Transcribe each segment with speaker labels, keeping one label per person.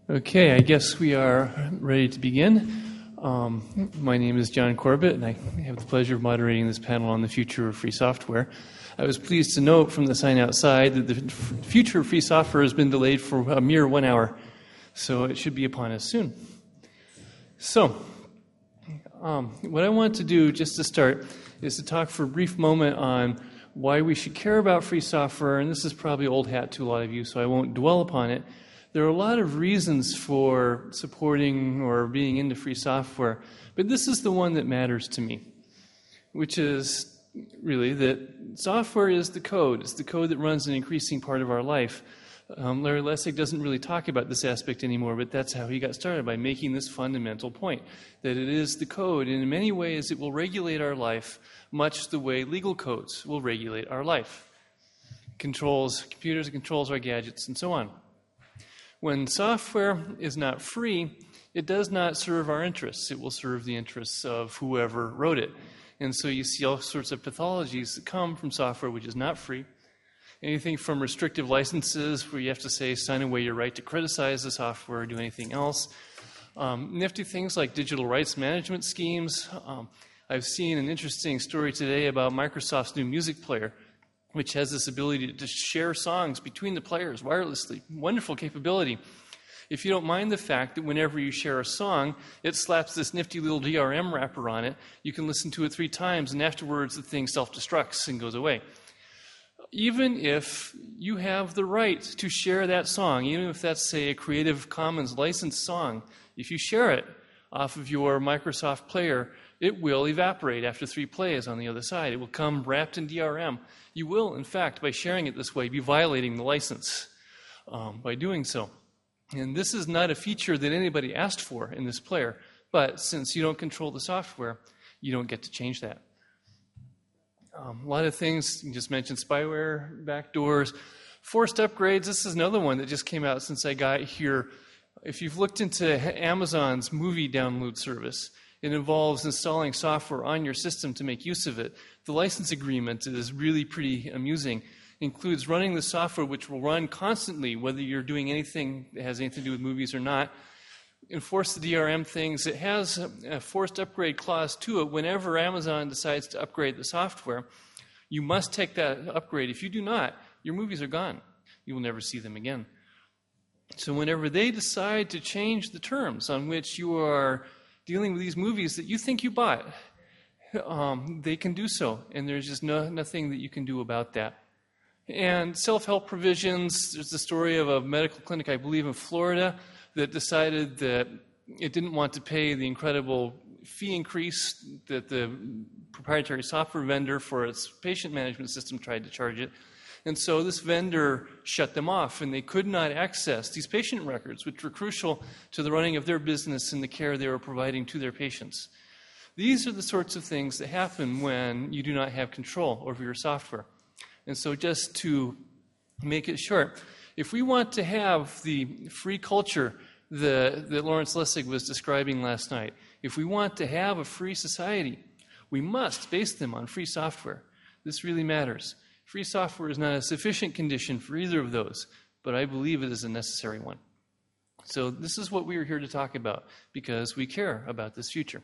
Speaker 1: Okay, I guess we are ready to begin. My name is John Corbett, and I have the pleasure of moderating this panel on the future of free software. I was pleased to note from the sign outside that the future of free software has been delayed for a mere 1 hour, so it should be upon us soon. So, what I want to do just to start is to talk for a brief moment on why we should care about free software, and this is probably old hat to a lot of you, so I won't dwell upon it. There are a lot of reasons for supporting or being into free software, but this is the one that matters to me, which is really that software is the code. It's the code that runs an increasing part of our life. Larry Lessig doesn't really talk about this aspect anymore, but that's how he got started, by making this fundamental point, that it is the code, and in many ways it will regulate our life much the way legal codes will regulate our life. Controls computers, it controls our gadgets, and so on. When software is not free, it does not serve our interests. It will serve the interests of whoever wrote it. And so you see all sorts of pathologies that come from software which is not free. Anything from restrictive licenses, where you have to say, sign away your right to criticize the software or do anything else. Nifty things like digital rights management schemes. I've seen an interesting story today about Microsoft's new music player, which has this ability to share songs between the players wirelessly. Wonderful capability. If you don't mind the fact that whenever you share a song, it slaps this nifty little DRM wrapper on it, you can listen to it 3 times, and afterwards the thing self-destructs and goes away. Even if you have the right to share that song, even if that's, say, a Creative Commons licensed song, if you share it off of your Microsoft player, it will evaporate after 3 plays on the other side. It will come wrapped in DRM. You will, in fact, by sharing it this way, be violating the license by doing so. And this is not a feature that anybody asked for in this player, but since you don't control the software, you don't get to change that. A lot of things, you just mentioned spyware, backdoors, forced upgrades. This is another one that just came out since I got here. If you've looked into Amazon's movie download service, it involves installing software on your system to make use of it. The license agreement is really pretty amusing. It includes running the software, which will run constantly, whether you're doing anything that has anything to do with movies or not. Enforce the DRM things. It has a forced upgrade clause to it. Whenever Amazon decides to upgrade the software, you must take that upgrade. If you do not, your movies are gone. You will never see them again. So whenever they decide to change the terms on which you are dealing with these movies that you think you bought, they can do so, and there's just nothing that you can do about that. And self-help provisions, there's the story of a medical clinic, I believe in Florida, that decided that it didn't want to pay the incredible fee increase that the proprietary software vendor for its patient management system tried to charge it. And so this vendor shut them off, and they could not access these patient records, which were crucial to the running of their business and the care they were providing to their patients. These are the sorts of things that happen when you do not have control over your software. And so just to make it short, if we want to have the free culture that Lawrence Lessig was describing last night, if we want to have a free society, we must base them on free software. This really matters. Free software is not a sufficient condition for either of those, but I believe it is a necessary one. So this is what we are here to talk about, because we care about this future.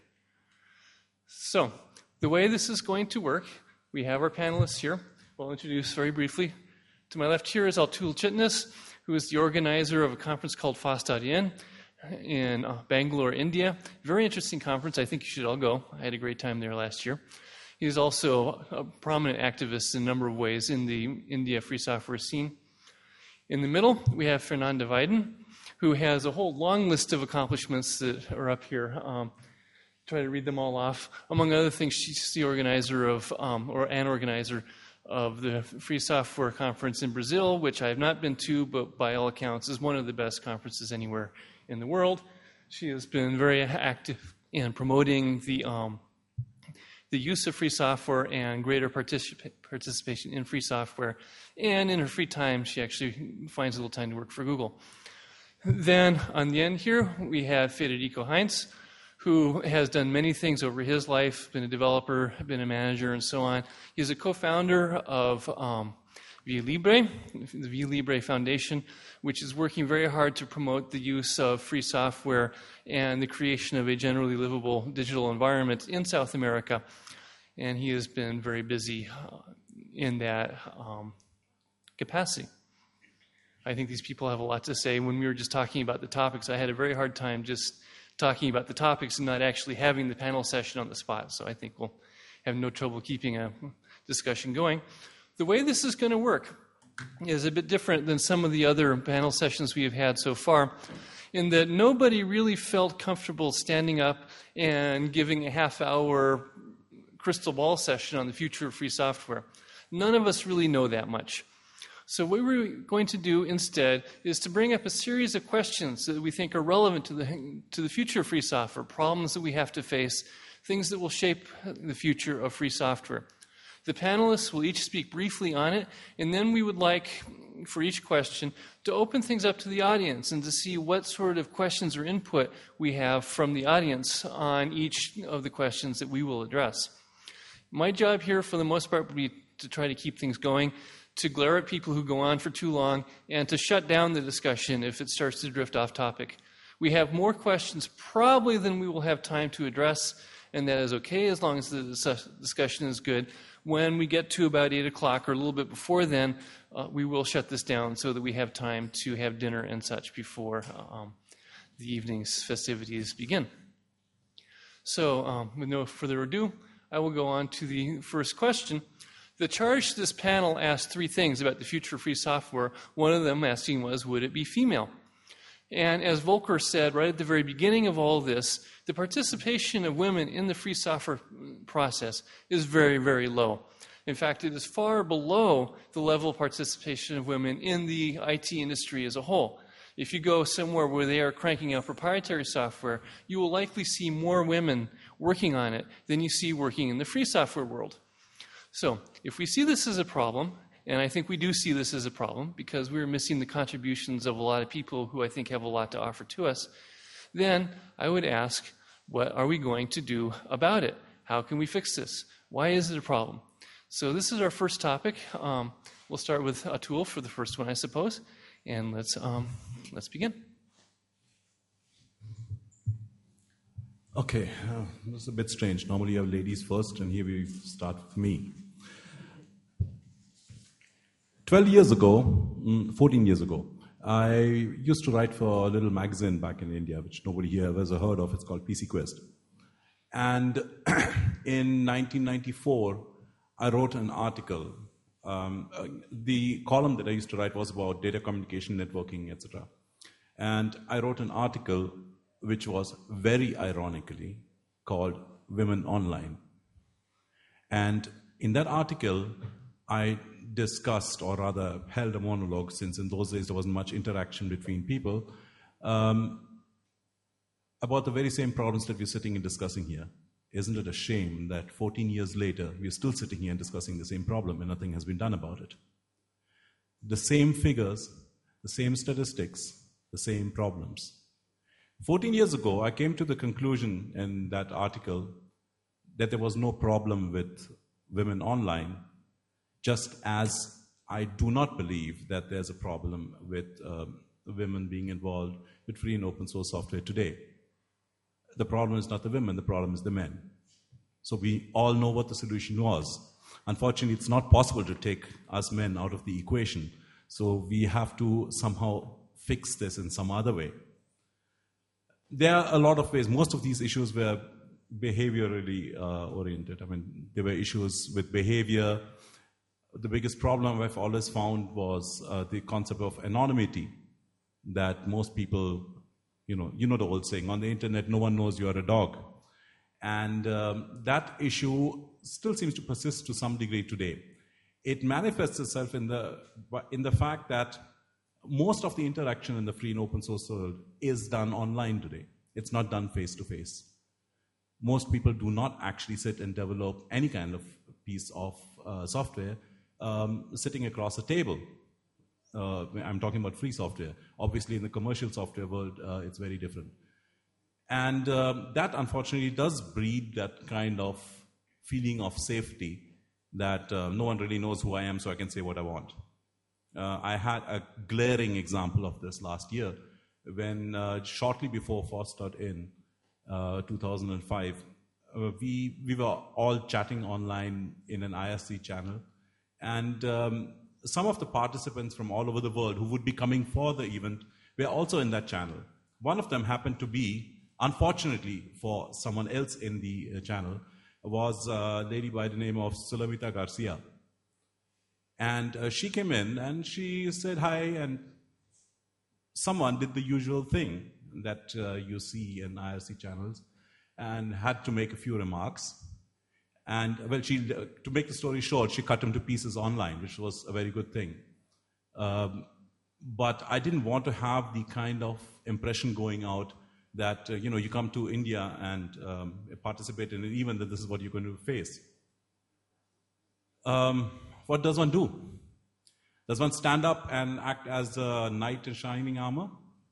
Speaker 1: So the way this is going to work, we have our panelists here. I'll introduce very briefly. To my left here is Atul Chitnis, who is the organizer of a conference called FOSS.in in Bangalore, India. Very interesting conference. I think you should all go. I had a great time there last year. He's also a prominent activist in a number of ways in the India free software scene. In the middle, we have Fernanda Weiden, who has a whole long list of accomplishments that are up here. Try to read them all off. Among other things, she's the organizer of, or an organizer of the Free Software Conference in Brazil, which I have not been to, but by all accounts is one of the best conferences anywhere in the world. She has been very active in promoting the use of free software and greater participation in free software. And in her free time, she actually finds a little time to work for Google. Then on the end here, we have Federico Heinz, who has done many things over his life, been a developer, been a manager, and so on. He's a co-founder of Via Libre, the Via Libre Foundation, which is working very hard to promote the use of free software and the creation of a generally livable digital environment in South America. And he has been very busy in that capacity. I think these people have a lot to say. When we were just talking about the topics, I had a very hard time just talking about the topics and not actually having the panel session on the spot. So I think we'll have no trouble keeping a discussion going. The way this is going to work is a bit different than some of the other panel sessions we have had so far, in that nobody really felt comfortable standing up and giving a half-hour crystal ball session on the future of free software. None of us really know that much. So what we're going to do instead is to bring up a series of questions that we think are relevant to the future of free software, problems that we have to face, things that will shape the future of free software. The panelists will each speak briefly on it, and then we would like, for each question, to open things up to the audience and to see what sort of questions or input we have from the audience on each of the questions that we will address. My job here, for the most part, would be to try to keep things going, to glare at people who go on for too long, and to shut down the discussion if it starts to drift off topic. We have more questions probably than we will have time to address, and that is okay as long as the discussion is good. When we get to about 8 o'clock or a little bit before then, we will shut this down so that we have time to have dinner and such before the evening's festivities begin. So with no further ado, I will go on to the first question. The charge to this panel asked three things about the future of free software. One of them asking was, would it be female? And as Volker said right at the very beginning of all this, the participation of women in the free software process is very, very low. In fact, it is far below the level of participation of women in the IT industry as a whole. If you go somewhere where they are cranking out proprietary software, you will likely see more women working on it than you see working in the free software world. So, if we see this as a problem, and I think we do see this as a problem because we're missing the contributions of a lot of people who I think have a lot to offer to us, then I would ask, what are we going to do about it? How can we fix this? Why is it a problem? So this is our first topic. We'll start with Atul for the first one, I suppose, and let's begin.
Speaker 2: Okay, this is a bit strange. Normally you have ladies first, and here we start with me. 14 years ago, I used to write for a little magazine back in India, which nobody here has ever heard of. It's called PC Quest. And in 1994, I wrote an article. The column that I used to write was about data communication, networking, etc. And I wrote an article which was very ironically called Women Online. And in that article, I discussed, or rather held a monologue, since in those days there wasn't much interaction between people, about the very same problems that we're sitting and discussing here. Isn't it a shame that 14 years later, we're still sitting here and discussing the same problem and nothing has been done about it? The same figures, the same statistics, the same problems. 14 years ago, I came to the conclusion in that article that there was no problem with women online, just as I do not believe that there's a problem with women being involved with free and open source software today. The problem is not the women, the problem is the men. So we all know what the solution was. Unfortunately, it's not possible to take us men out of the equation. So we have to somehow fix this in some other way. There are a lot of ways. Most of these issues were behaviorally oriented. I mean, there were issues with behavior. The biggest problem I've always found was the concept of anonymity, that most people, you know the old saying, on the internet, no one knows you're a dog. And that issue still seems to persist to some degree today. It manifests itself in the fact that most of the interaction in the free and open source world is done online today. It's not done face-to-face. Most people do not actually sit and develop any kind of piece of software sitting across a table. I'm talking about free software. Obviously, in the commercial software world, it's very different. And that, unfortunately, does breed that kind of feeling of safety that no one really knows who I am, so I can say what I want. I had a glaring example of this last year when shortly before FOSS.in, 2005, we were all chatting online in an IRC channel, and some of the participants from all over the world who would be coming for the event were also in that channel. One of them happened to be, unfortunately for someone else in the channel, was a lady by the name of Sulamita Garcia. And she came in and she said hi, and someone did the usual thing that you see in IRC channels and had to make a few remarks. And, well, to make the story short, she cut him to pieces online, which was a very good thing. But I didn't want to have the kind of impression going out that, you come to India and participate in an event, that this is what you're going to face. What does one do? Does one stand up and act as a knight in shining armor?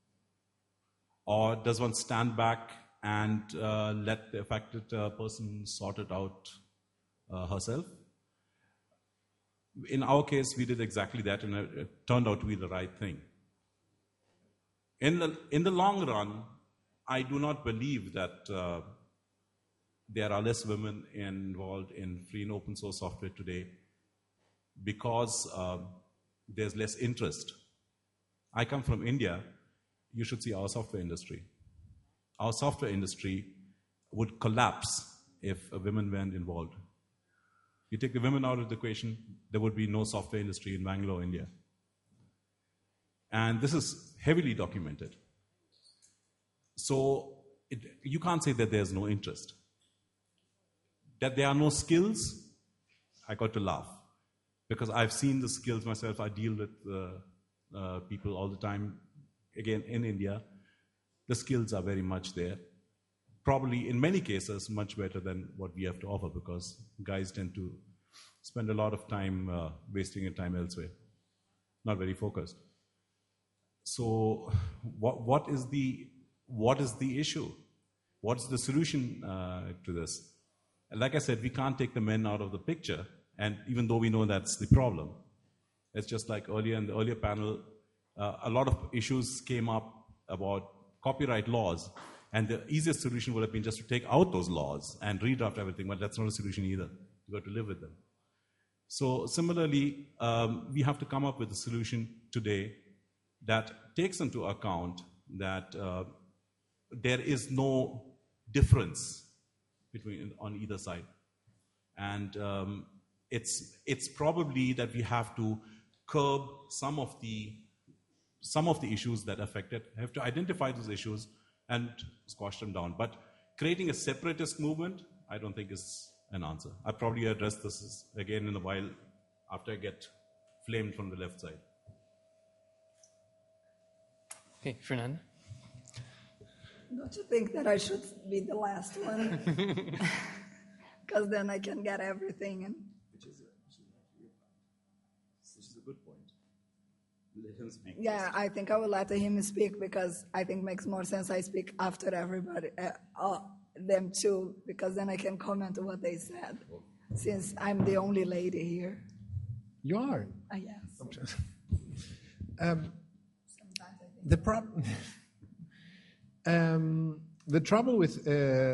Speaker 2: Or does one stand back and let the affected person sort it out herself? In our case, we did exactly that, and it turned out to be the right thing. In the long run, I do not believe that there are less women involved in free and open source software today because there's less interest. I come from India. You should see our software industry. Our software industry would collapse if women weren't involved. You take the women out of the equation, there would be no software industry in Bangalore, India. And this is heavily documented. So you can't say that there's no interest. That there are no skills, I got to laugh. Because I've seen the skills myself. I deal with people all the time, again, in India. The skills are very much there. Probably, in many cases, much better than what we have to offer, because guys tend to spend a lot of time wasting their time elsewhere, not very focused. So what is the issue? What's the solution to this? Like I said, we can't take the men out of the picture, and even though we know that's the problem. It's just like earlier in the earlier panel, a lot of issues came up about copyright laws, and the easiest solution would have been just to take out those laws and redraft everything, but that's not a solution either. You've got to live with them. So similarly, we have to come up with a solution today that takes into account that there is no difference on either side. And it's probably that we have to curb some of the issues that affect it, have to identify those issues and squash them down. But creating a separatist movement, I don't think is an answer. I'll probably address this again in a while after I get flamed from the left side.
Speaker 1: Okay, Fernanda.
Speaker 3: Don't you think that I should be the last one? Because then I can get everything.
Speaker 2: Which is a good point. Let him speak.
Speaker 3: Yeah, I think I will let him speak because I think it makes more sense I speak after everybody, them too, because then I can comment on what they said, since I'm the only lady here.
Speaker 4: You are?
Speaker 3: Yes.
Speaker 4: The problem with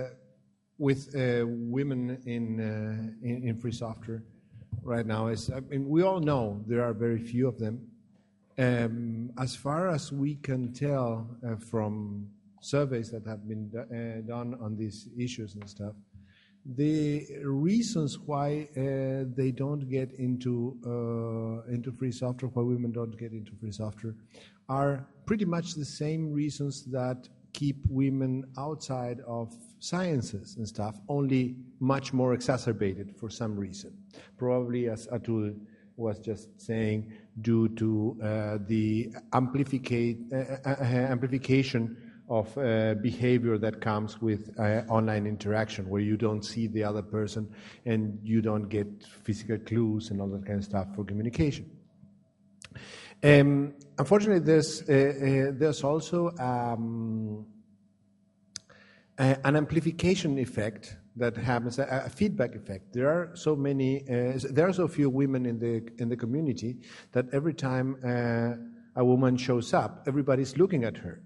Speaker 4: women in free software right now is, I mean, we all know there are very few of them. As far as we can tell from surveys that have been done on these issues and stuff, the reasons why they don't get into free software, why women don't get into free software, are pretty much the same reasons that keep women outside of sciences and stuff, only much more exacerbated for some reason. Probably, as Atul was just saying, due to the amplification of behavior that comes with online interaction, where you don't see the other person and you don't get physical clues and all that kind of stuff for communication. Unfortunately, there's also an amplification effect that happens, a feedback effect. There are so many, there are so few women in the community that every time a woman shows up, everybody's looking at her.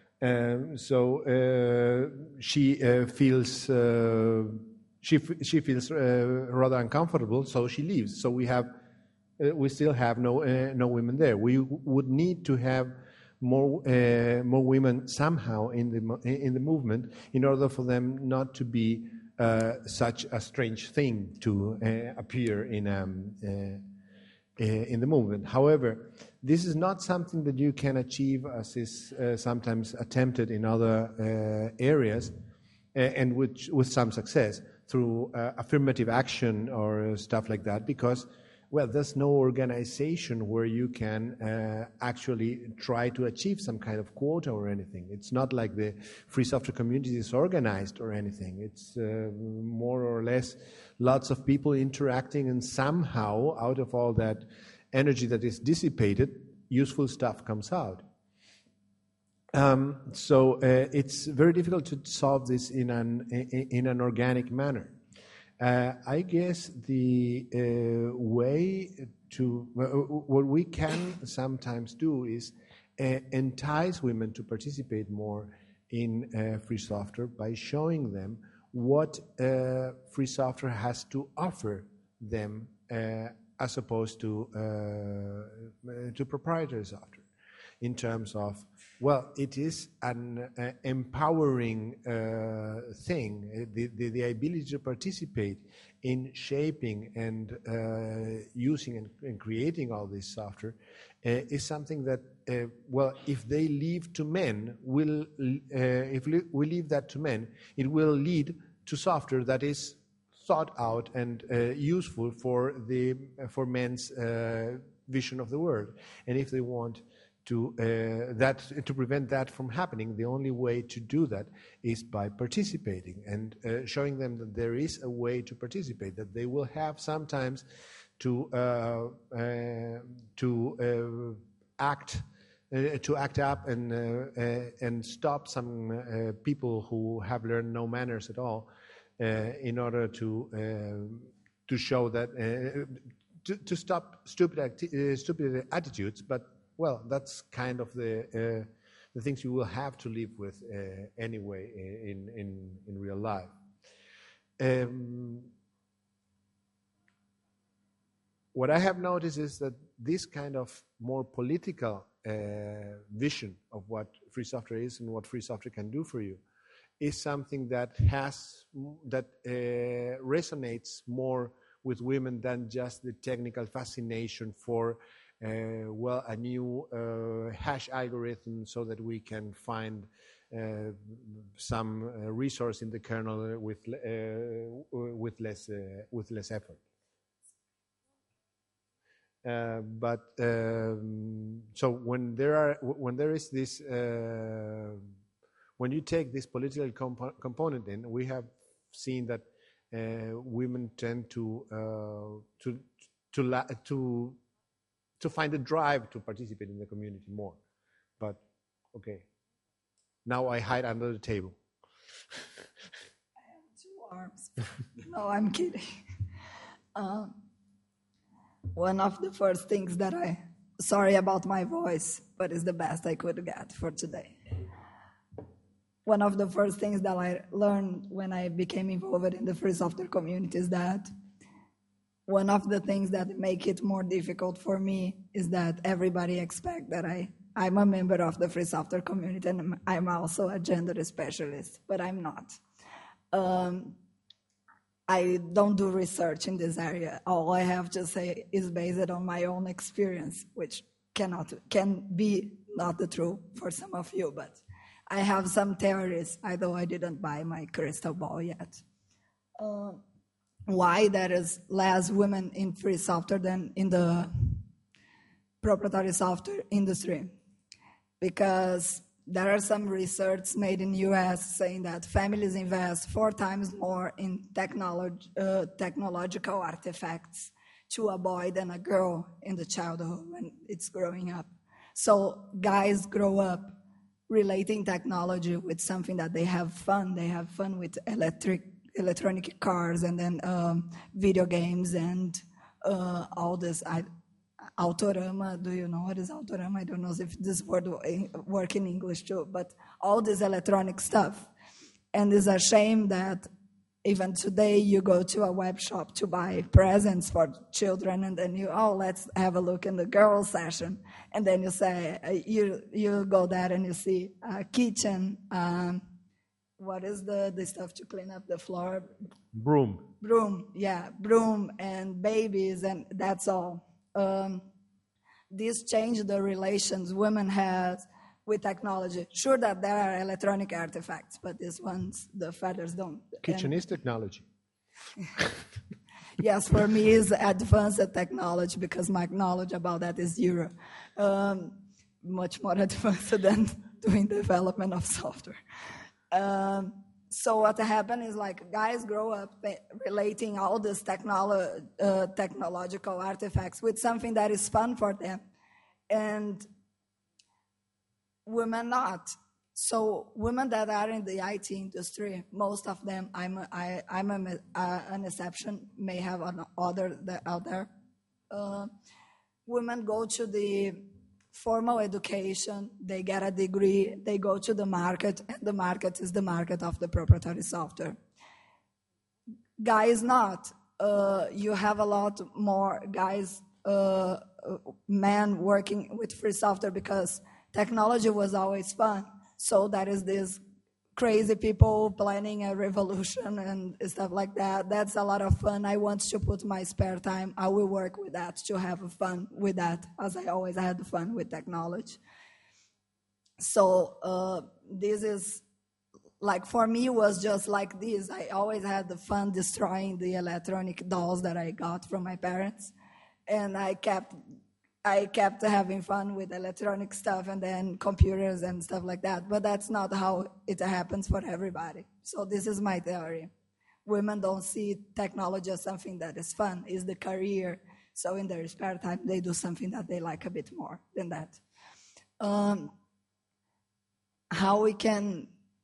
Speaker 4: So she feels rather uncomfortable, so she leaves. So we still have no women there. We would need to have more women somehow in the movement in order for them not to be such a strange thing to appear in the movement. However, this is not something that you can achieve, as is sometimes attempted in other areas, and with some success, through affirmative action or stuff like that, because, well, there's no organization where you can actually try to achieve some kind of quota or anything. It's not like the free software community is organized or anything. It's more or less lots of people interacting, and somehow out of all that energy that is dissipated, useful stuff comes out. So it's very difficult to solve this in an organic manner. I guess the way to what we can sometimes do is entice women to participate more in free software by showing them what free software has to offer them as opposed to proprietary software, in terms of, well, it is an empowering thing. The ability to participate in shaping and using and creating all this software is something that, well, if they leave to men, if we leave that to men, it will lead to software that is thought out and useful for men's vision of the world. And if they want to prevent that from happening, the only way to do that is by participating and showing them that there is a way to participate, that they will have sometimes to act up and stop some people who have learned no manners at all, in order to show that to stop stupid attitudes, but, well, that's kind of the things you will have to live with anyway in real life. What I have noticed is that this kind of more political vision of what free software is and what free software can do for you is something that resonates more with women than just the technical fascination for a new hash algorithm so that we can find some resource in the kernel with less effort. So when there is this, when you take this political component in, we have seen that women tend to find a drive to participate in the community more. But okay, now I hide under the table.
Speaker 3: I have 2 arms. No, I'm kidding. One of the first things that sorry about my voice, but it's the best I could get for today. One of the first things that I learned when I became involved in the free software community is that one of the things that make it more difficult for me is that everybody expects that I'm a member of the free software community and I'm also a gender specialist, but I'm not. I don't do research in this area. All I have to say is based on my own experience, which can be not the truth for some of you, but I have some theories, although I didn't buy my crystal ball yet. Why there is less women in free software than in the proprietary software industry? Because there are some research made in the US saying that families invest 4 times more in technological artifacts to a boy than a girl in the childhood when it's growing up. So guys grow up relating technology with something that they have fun. They have fun with electronic cars, and then video games, and all this. Autorama, do you know what is Autorama? I don't know if this word work in English too, but all this electronic stuff. And it's a shame that even today you go to a web shop to buy presents for children, and then let's have a look in the girls section. And then you say, you go there and you see a kitchen, what is the stuff to clean up the floor?
Speaker 4: Broom.
Speaker 3: Broom and babies, and that's all. This changed the relations women had with technology. Sure that there are electronic artifacts, but these ones, the fathers don't.
Speaker 4: Kitchen is technology.
Speaker 3: Yes, for me it's advanced technology because my knowledge about that is zero. Much more advanced than doing development of software. So what happened is guys grow up relating all these technological artifacts with something that is fun for them, and women not. So women that are in the IT industry, most of them, I'm an exception, may have other out there. Women go to the formal education, they get a degree, they go to the market, and the market is the market of the proprietary software. Guys not. You have a lot more guys, men working with free software because technology was always fun. So that is this crazy people planning a revolution and stuff like that. That's a lot of fun. I want to put my spare time. I will work with that to have fun with that, as I always had fun with technology. So this is, for me, it was just like this. I always had the fun destroying the electronic dolls that I got from my parents. And I kept having fun with electronic stuff and then computers and stuff like that. But that's not how it happens for everybody. So this is my theory. Women don't see technology as something that is fun, it's the career. So in their spare time, they do something that they like a bit more than that. How we can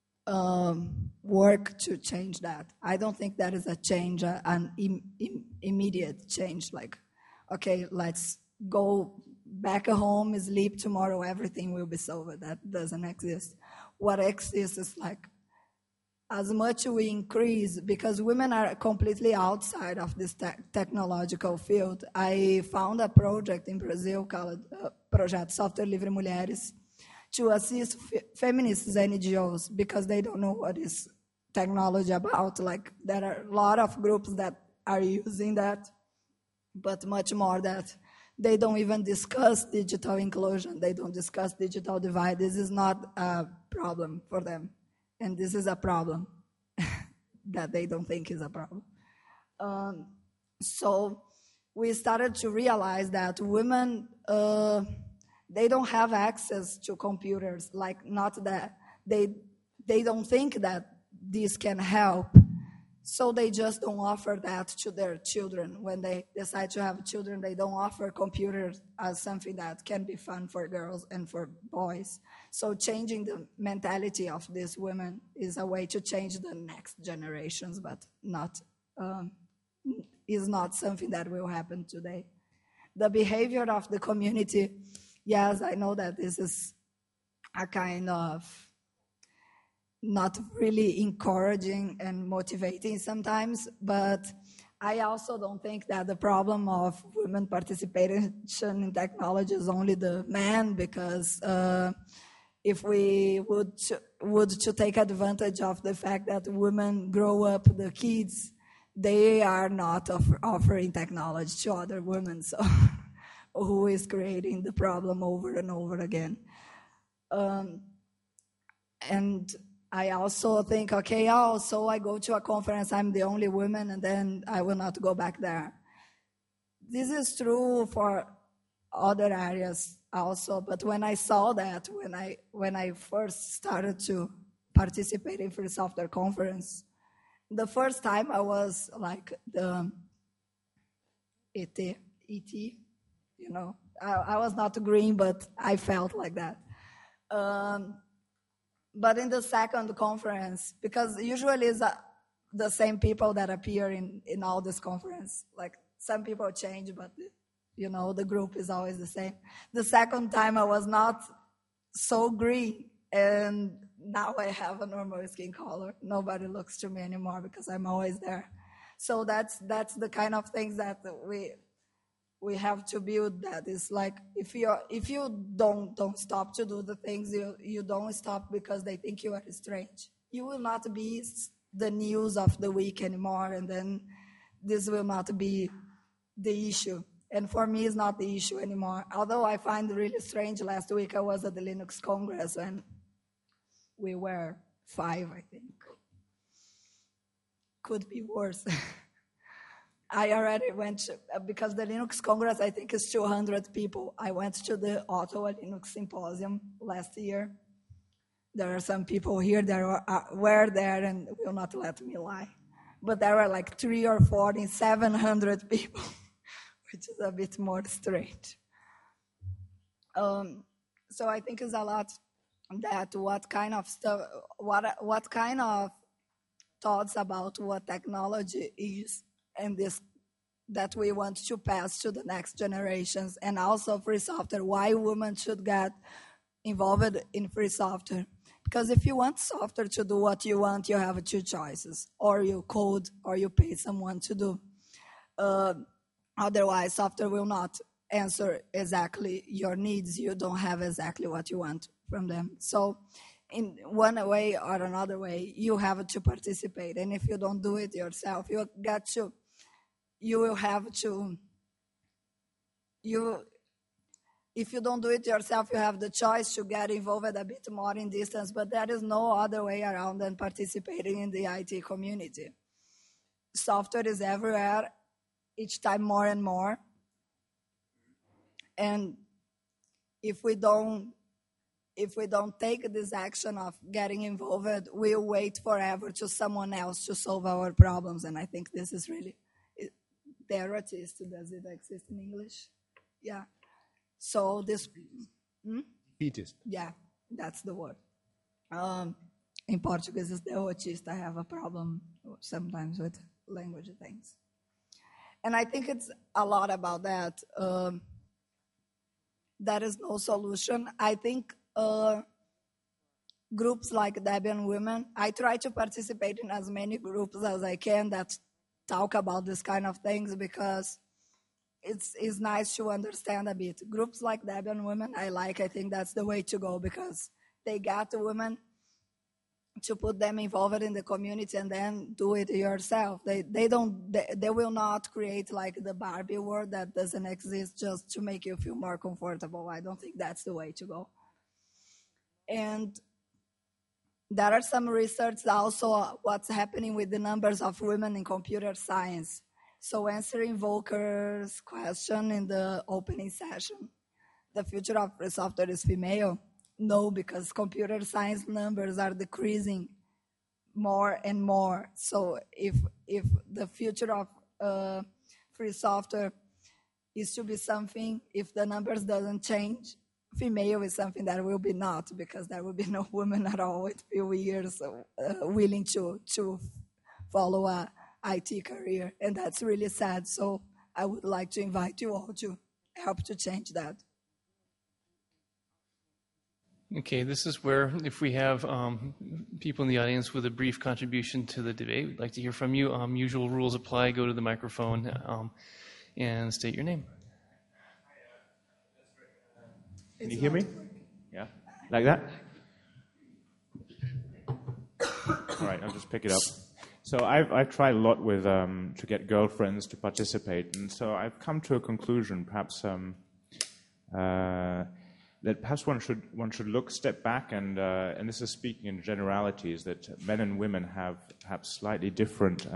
Speaker 3: work to change that? I don't think that is a change, an immediate change. Okay, let's go back home, sleep, tomorrow everything will be solved. That doesn't exist. What exists is as much we increase, because women are completely outside of this technological field. I found a project in Brazil called Projeto Software Livre Mulheres to assist feminists and NGOs because they don't know what is technology about. There are a lot of groups that are using that, but much more that they don't even discuss digital inclusion. They don't discuss digital divide. This is not a problem for them. And this is a problem that they don't think is a problem. So we started to realize that women, they don't have access to computers. Not that they don't think that this can help. So they just don't offer that to their children. When they decide to have children, they don't offer computers as something that can be fun for girls and for boys. So changing the mentality of these women is a way to change the next generations, but is not something that will happen today. The behavior of the community, yes, I know that this is a kind of not really encouraging and motivating sometimes, but I also don't think that the problem of women participation in technology is only the men, because if we would to take advantage of the fact that women grow up, the kids, they are not offering technology to other women, so who is creating the problem over and over again. And I also think, so I go to a conference, I'm the only woman, and then I will not go back there. This is true for other areas also, but when I saw that, when I first started to participate in Free Software Conference, the first time I was the ET, I was not green, but I felt like that. But in the second conference, because usually the same people that appear in all this conference. Like some people change, but the group is always the same. The second time I was not so green, and now I have a normal skin color. Nobody looks to me anymore because I'm always there. So that's the kind of things that we have to build. That is like if you don't stop to do the things, you don't stop because they think you are strange. You will not be the news of the week anymore, and then this will not be the issue. And for me, it's not the issue anymore. Although I find it really strange, last week I was at the Linux Congress and we were 5, I think. Could be worse. I already went, because the Linux Congress, I think, is 200 people. I went to the Ottawa Linux Symposium last year. There are some people here that were there and will not let me lie. But there were like 3 or 4 in 700 people, which is a bit more strange. So I think it's a lot that what kind of stuff, what kind of thoughts about what technology is and this that we want to pass to the next generations, and also free software, why women should get involved in free software. Because if you want software to do what you want, you have 2 choices. Or you code, or you pay someone to do. Otherwise, software will not answer exactly your needs. You don't have exactly what you want from them. So in one way or another way, you have to participate. And if you don't do it yourself, you will have to, if you don't do it yourself, you have the choice to get involved a bit more in distance, but there is no other way around than participating in the IT community. Software is everywhere, each time more and more. And if we don't take this action of getting involved, we'll wait forever to someone else to solve our problems. And I think this is really, derrotist, does it exist in English? Yeah. So this,
Speaker 4: Defeatist.
Speaker 3: Yeah, that's the word. In Portuguese, it's derrotista. I have a problem sometimes with language things. And I think it's a lot about that. There is no solution. I think groups like Debian Women, I try to participate in as many groups as I can that talk about this kind of things, because it's nice to understand a bit. Groups like Debian Women, I think that's the way to go, because they got the women to put them involved in the community and then do it yourself. They will not create like the Barbie world that doesn't exist just to make you feel more comfortable. I don't think that's the way to go. And there are some research also what's happening with the numbers of women in computer science. So answering Volker's question in the opening session, the future of free software is female? No, because computer science numbers are decreasing more and more. So if the future of free software is to be something, if the numbers doesn't change, female is something that will be not, because there will be no women at all with few years willing to follow a IT career, and that's really sad. So I would like to invite you all to help to change that.
Speaker 1: Okay, this is where, if we have people in the audience with a brief contribution to the debate, we'd like to hear from you. Usual rules apply. Go to the microphone and state your name.
Speaker 5: Can you hear me? Yeah? Like that? All right, I'll just pick it up. So I've tried a lot with to get girlfriends to participate, and so I've come to a conclusion, perhaps that perhaps one should step back, and this is speaking in generalities, that men and women have perhaps slightly different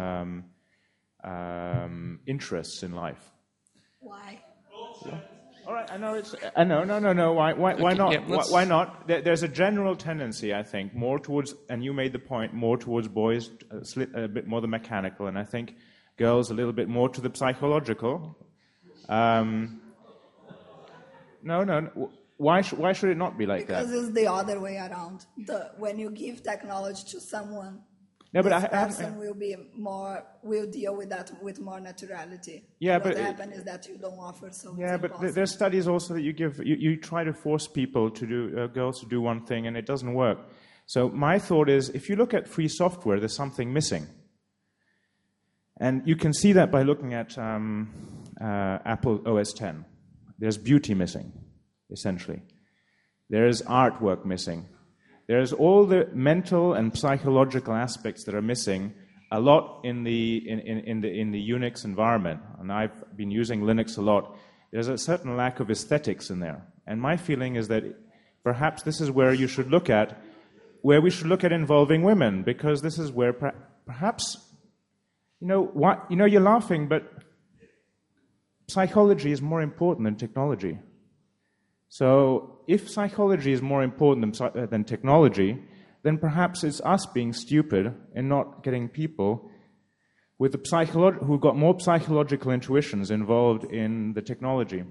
Speaker 5: interests in life.
Speaker 3: Why?
Speaker 5: Yeah. All right, I know. No. Why
Speaker 1: Okay,
Speaker 5: not?
Speaker 1: yeah,
Speaker 5: Why not? There's a general tendency, I think, more towards, and you made the point, more towards boys, a bit more the mechanical, and I think girls a little bit more to the psychological. No. Why should it not be like that?
Speaker 3: Because it's the other way around. When you give technology to someone,
Speaker 5: No, but
Speaker 3: this person will deal with that with more naturality.
Speaker 5: Yeah,
Speaker 3: what
Speaker 5: but
Speaker 3: happens is that you don't offer, so
Speaker 5: yeah,
Speaker 3: it's
Speaker 5: but
Speaker 3: impossible.
Speaker 5: there's studies also that you try to force people to do girls to do one thing, and it doesn't work. So my thought is, if you look at free software, there's something missing, and you can see that by looking at Apple OS X. There's beauty missing, essentially. There's artwork missing. There's all the mental and psychological aspects that are missing a lot in the Unix environment. And I've been using Linux a lot. There's a certain lack of aesthetics in there. And my feeling is that perhaps this is where we should look at involving women, because this is where perhaps, you're laughing, but psychology is more important than technology. So if psychology is more important than technology, then perhaps it's us being stupid and not getting people with who've got more psychological intuitions involved in the technology.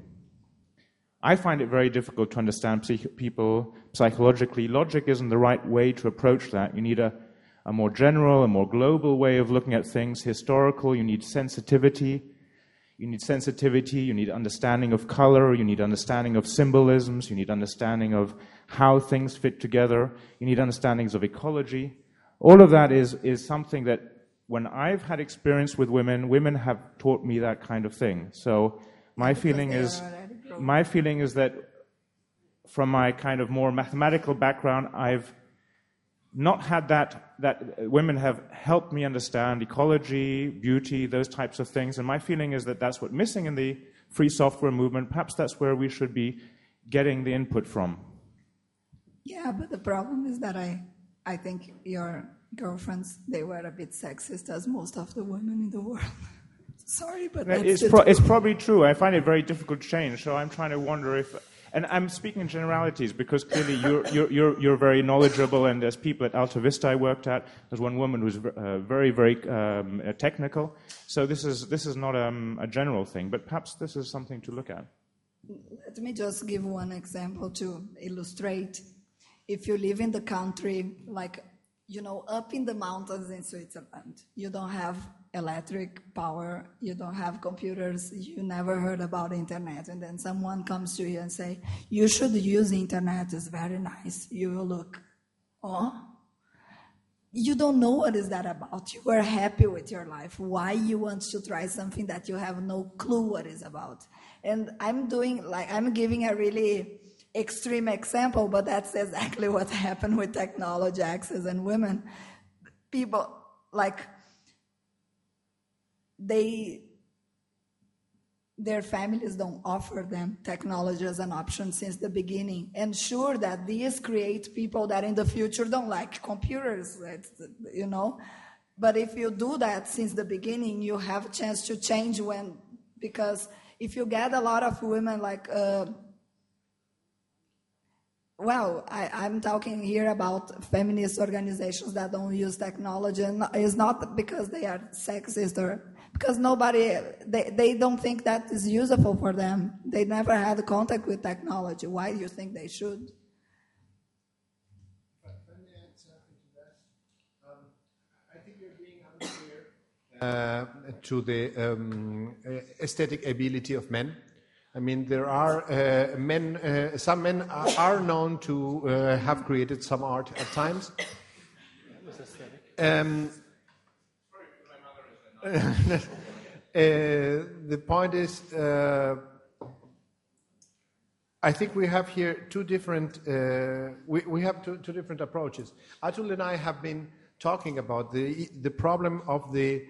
Speaker 5: I find it very difficult to understand people psychologically. Logic isn't the right way to approach that. You need a more general, a more global way of looking at things, historical. You need sensitivity. You need understanding of color, you need understanding of symbolisms, you need understanding of how things fit together, you need understandings of ecology. All of that is something that when I've had experience with women have taught me that kind of thing. So my feeling is that from my kind of more mathematical background, I've not had that women have helped me understand ecology, beauty, those types of things. And my feeling is that that's what's missing in the free software movement. Perhaps that's where we should be getting the input from.
Speaker 3: Yeah, but the problem is that I think your girlfriends, they were a bit sexist, as most of the women in the world. Sorry, but that's
Speaker 5: it's probably true. I find it very difficult to change, so I'm trying to wonder if... And I'm speaking in generalities because clearly you're very knowledgeable, and there's people at Alta Vista I worked at. There's one woman who's very, very technical. So this is not a general thing, but perhaps this is something to look at.
Speaker 3: Let me just give one example to illustrate. If you live in the country, like, up in the mountains in Switzerland, you don't have electric power, you don't have computers, you never heard about internet, and then someone comes to you and say, you should use internet, it's very nice. You will look, you don't know what is that about. You are happy with your life. Why you want to try something that you have no clue what is about? And I'm giving a really extreme example, but that's exactly what happened with technology access and women. People, their families don't offer them technology as an option since the beginning. And sure that these create people that in the future don't like computers, But if you do that since the beginning, you have a chance to change because if you get a lot of women I'm talking here about feminist organizations that don't use technology, and it's not because they are sexist or because they don't think that is useful for them. They never had contact with technology. Why do you think they should?
Speaker 4: Let me add something to that. I think you're being unfair to the aesthetic ability of men. I mean, there are some men are known to have created some art at times. The point is, I think we have here two different two different approaches. Atul and I have been talking about the problem of the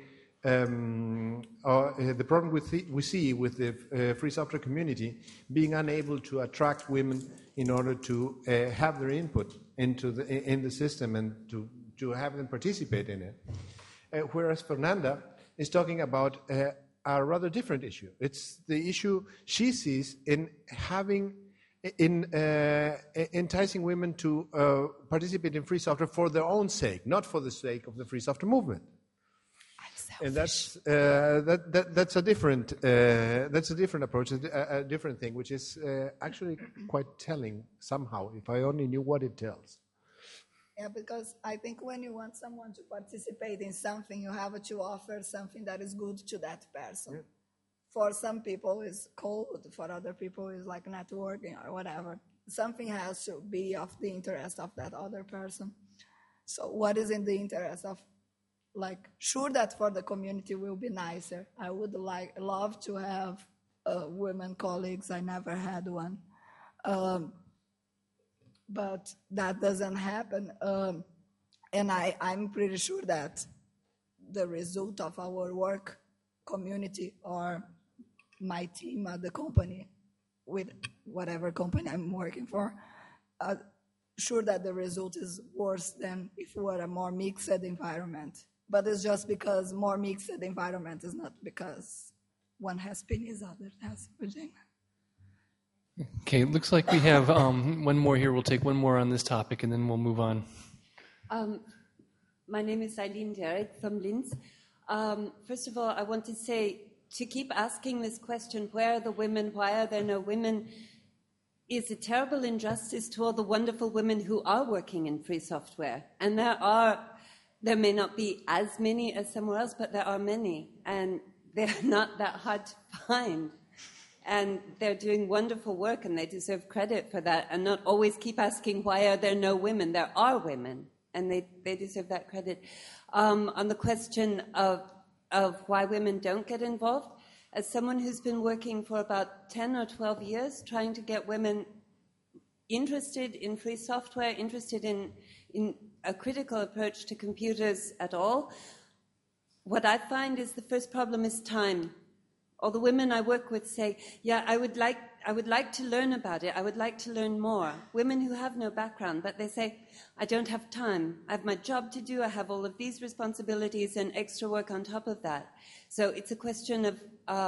Speaker 4: problem we see with the free software community being unable to attract women in order to have their input in the system and to have them participate in it. Whereas Fernanda is talking about a rather different issue. It's the issue she sees in enticing women to participate in free software for their own sake, not for the sake of the free software movement. And that's a different approach, a different thing, which is actually quite telling somehow. If I only knew what it tells.
Speaker 3: Yeah, because I think when you want someone to participate in something, you have to offer something that is good to that person. Yeah. For some people, it's cold. For other people, it's like networking or whatever. Something has to be of the interest of that other person. So what is in the interest of, like, sure that for the community will be nicer. I would love to have women colleagues. I never had one. But that doesn't happen. And I'm pretty sure that the result of our work community or my team at the company, with whatever company I'm working for, sure that the result is worse than if we were a more mixed environment. But it's just because more mixed environment is not because one has penis, other has vagina.
Speaker 1: Okay, it looks like we have one more here. We'll take one more on this topic, and then we'll move on.
Speaker 6: My name is Eileen Derek from Linz. First of all, I want to say, to keep asking this question, where are the women, why are there no women, is a terrible injustice to all the wonderful women who are working in free software. And there may not be as many as somewhere else, but there are many, and they're not that hard to find. And they're doing wonderful work, and they deserve credit for that, and not always keep asking, why are there no women? There are women, and they deserve that credit. On the question of why women don't get involved, as someone who's been working for about 10 or 12 years trying to get women interested in free software, interested in a critical approach to computers at all, what I find is the first problem is time. All the women I work with say, yeah, I would like to learn about it. I would like to learn more. Women who have no background, but they say, I don't have time. I have my job to do. I have all of these responsibilities and extra work on top of that. So it's a question of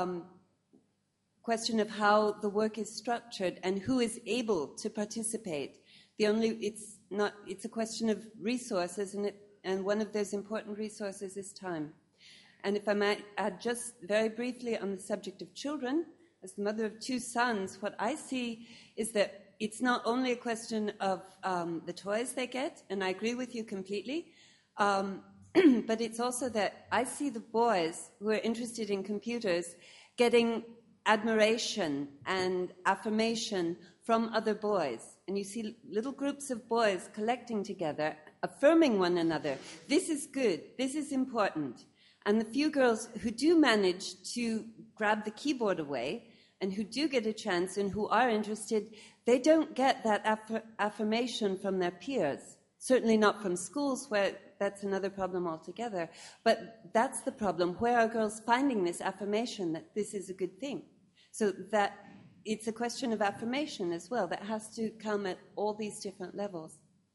Speaker 6: how the work is structured and who is able to participate. It's a question of resources, and one of those important resources is time. And if I might add just very briefly on the subject of children, as the mother of 2 sons, what I see is that it's not only a question of the toys they get, and I agree with you completely, but it's also that I see the boys who are interested in computers getting admiration and affirmation from other boys. And you see little groups of boys collecting together, affirming one another. This is good. This is important. And the few girls who do manage to grab the keyboard away and who do get a chance and who are interested, they don't get that affirmation from their peers. Certainly not from schools, where that's another problem altogether. But that's the problem. Where are girls finding this affirmation that this is a good thing? So that it's a question of affirmation as well that has to come at all these different levels.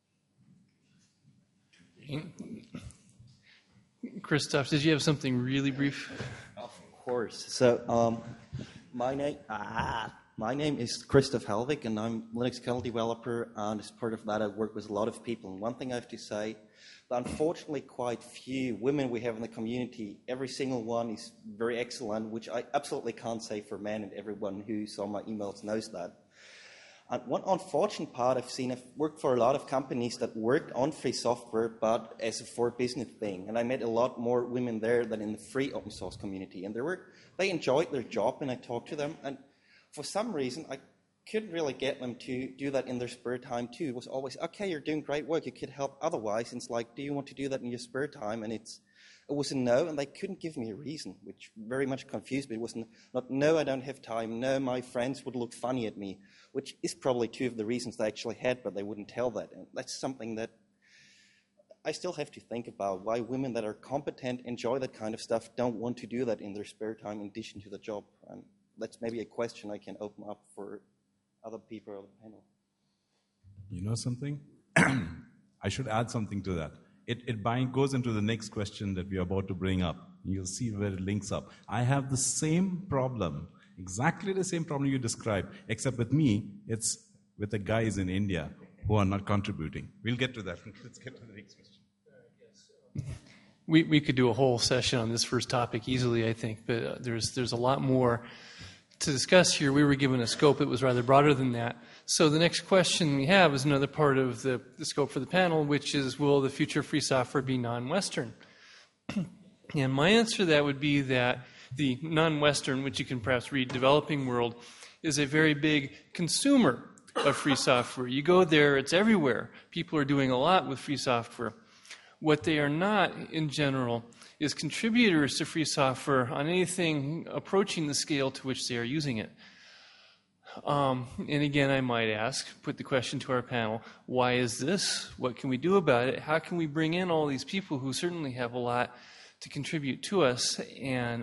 Speaker 1: Christoph, did you have something really brief?
Speaker 7: Of course. So my name is Christoph Helvig, and I'm a Linux kernel developer, and as part of that I work with a lot of people. And one thing I have to say, that unfortunately quite few women we have in the community, every single one is very excellent, which I absolutely can't say for men, and everyone who saw my emails knows that. And one unfortunate part I've worked for a lot of companies that worked on free software, but as a for business thing. And I met a lot more women there than in the free open source community. And they enjoyed their job, and I talked to them. And for some reason, I couldn't really get them to do that in their spare time too. It was always, okay, you're doing great work, you could help otherwise. And it's like, do you want to do that in your spare time? And it was a no, and they couldn't give me a reason, which very much confused me. It was not, no, I don't have time, no, my friends would look funny at me, which is probably 2 of the reasons they actually had, but they wouldn't tell that. And that's something that I still have to think about, why women that are competent, enjoy that kind of stuff, don't want to do that in their spare time in addition to the job. And that's maybe a question I can open up for other people on the panel.
Speaker 2: You know something? I should add something to that. It goes into the next question that we are about to bring up. You'll see where it links up. I have the same problem, exactly the same problem you described, except with me, it's with the guys in India who are not contributing. We'll get to that. Let's get to the next question.
Speaker 1: We could do a whole session on this first topic easily, I think, but there's a lot more to discuss here. We were given a scope that was rather broader than that. So the next question we have is another part of the scope for the panel, which is, will the future of free software be non-Western? And my answer to that would be that the non-Western, which you can perhaps read developing world, is a very big consumer of free software. You go there, it's everywhere. People are doing a lot with free software. What they are not, in general, is contributors to free software on anything approaching the scale to which they are using it. And again, I might ask, put the question to our panel, why is this? What can we do about it? How can we bring in all these people who certainly have a lot to contribute to us and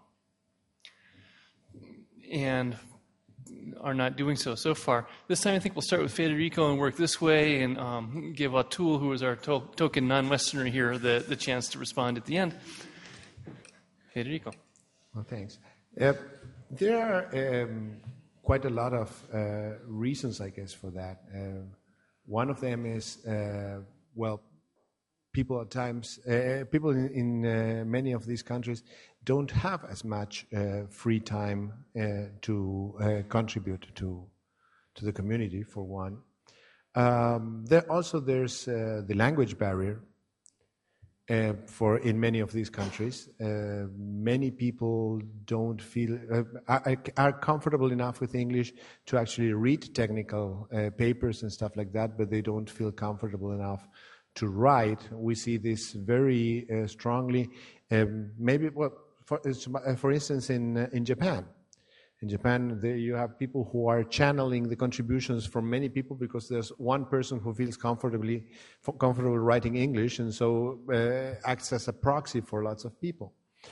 Speaker 1: are not doing so far? This time I think we'll start with Federico and work this way and give Atul, who is our token non-Westerner here, the chance to respond at the end. Federico.
Speaker 4: Well, thanks. There are quite a lot of reasons, I guess, for that. One of them is, people at times, people in many of these countries don't have as much free time to contribute to the community, for one. There's the language barrier in many of these countries. Many people don't feel are comfortable enough with English to actually read technical papers and stuff like that, but they don't feel comfortable enough to write. We see this very strongly. For instance, in Japan. In Japan, you have people who are channeling the contributions from many people because there's one person who feels comfortable writing English, and so acts as a proxy for lots of people.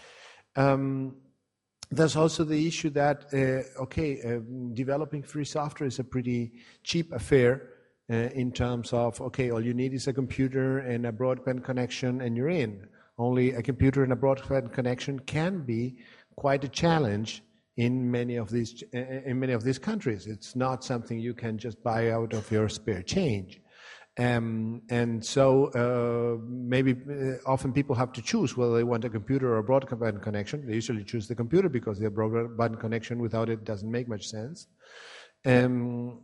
Speaker 4: There's also the issue that, developing free software is a pretty cheap affair in terms of, all you need is a computer and a broadband connection and you're in. Only a computer and a broadband connection can be quite a challenge in many of these countries. It's not something you can just buy out of your spare change. And so maybe often people have to choose whether they want a computer or a broadband connection. They usually choose the computer because the broadband connection without it doesn't make much sense. Then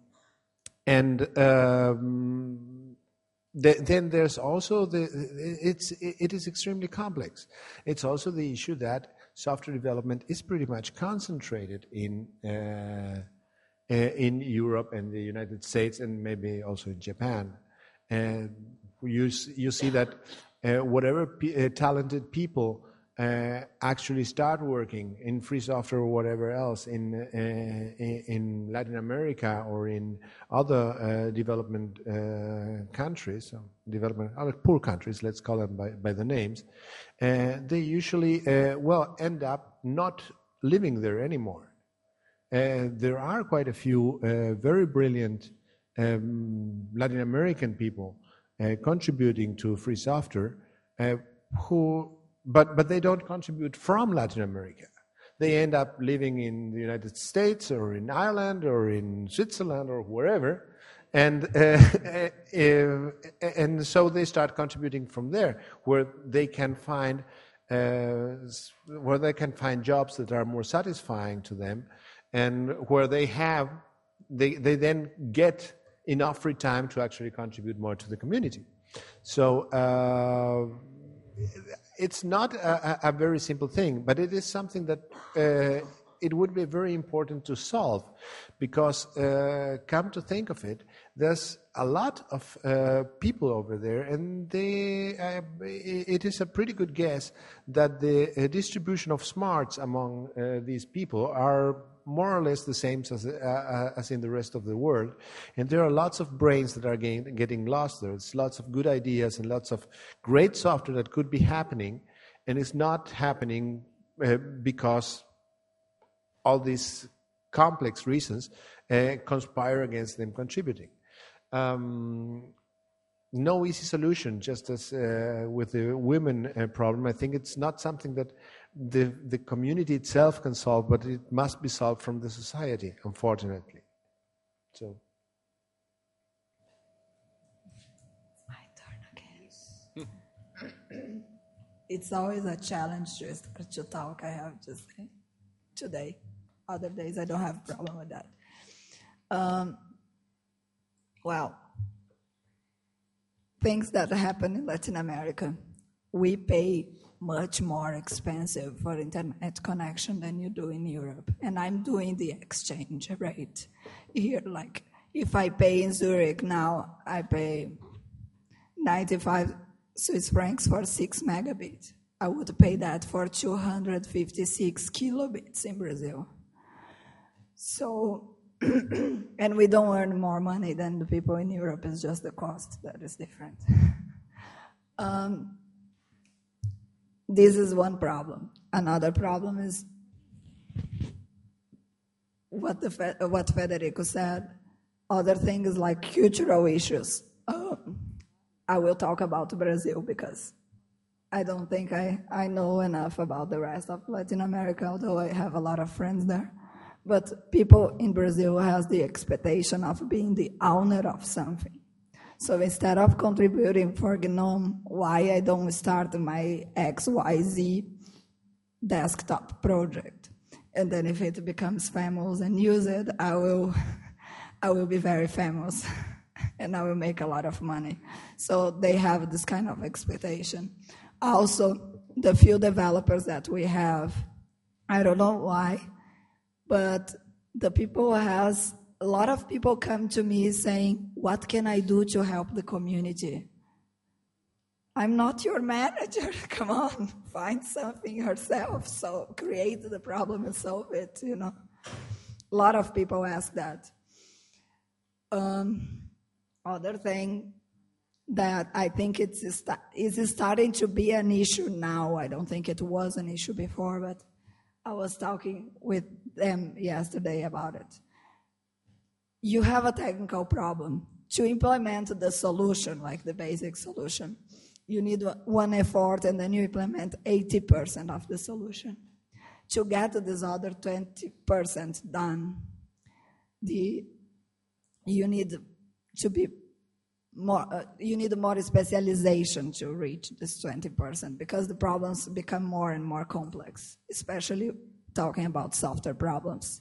Speaker 4: there's also it is extremely complex. It's also the issue that software development is pretty much concentrated in Europe and the United States and maybe also in Japan. And you see that whatever talented people actually start working in free software or whatever else in Latin America or in other development countries, other poor countries, let's call them by the names, they usually end up not living there anymore. There are quite a few very brilliant Latin American people contributing to free software But they don't contribute from Latin America. They end up living in the United States or in Ireland or in Switzerland or wherever, and so they start contributing from there, where they can find jobs that are more satisfying to them, and where they then get enough free time to actually contribute more to the community. So. It's not a very simple thing, but it is something that it would be very important to solve, because come to think of it, there's a lot of people over there, and it is a pretty good guess that the distribution of smarts among these people are more or less the same as in the rest of the world. And there are lots of brains that are getting lost there. There's lots of good ideas and lots of great software that could be happening, and it's not happening because all these complex reasons conspire against them contributing. No easy solution, just as with the women problem. I think it's not something that the community itself can solve, but it must be solved from the society, unfortunately. So.
Speaker 3: My turn again. It's always a challenge to talk, I have to say, today. Other days I don't have a problem with that. Well, things that happen in Latin America, we pay much more expensive for internet connection than you do in Europe. And I'm doing the exchange rate here. Like, if I pay in Zurich now, I pay 95 Swiss francs for 6 megabits. I would pay that for 256 kilobits in Brazil. So, and we don't earn more money than the people in Europe. It's just the cost that is different. This is one problem. Another problem is what Federico said. Other things like cultural issues. I will talk about Brazil because I don't think I know enough about the rest of Latin America, although I have a lot of friends there. But people in Brazil has the expectation of being the owner of something. So instead of contributing for GNOME, why I don't start my XYZ desktop project? And then if it becomes famous and use it, I will be very famous and I will make a lot of money. So they have this kind of expectation. Also, the few developers that we have, I don't know why, but a lot of people come to me saying, what can I do to help the community? I'm not your manager. Come on, find something yourself. So create the problem and solve it, A lot of people ask that. Other thing that I think is starting to be an issue now. I don't think it was an issue before, but I was talking with them yesterday about it. You have a technical problem. To implement the solution, like the basic solution, you need one effort and then you implement 80% of the solution. To get this other 20% done, you need more specialization to reach this 20% because the problems become more and more complex, especially talking about software problems.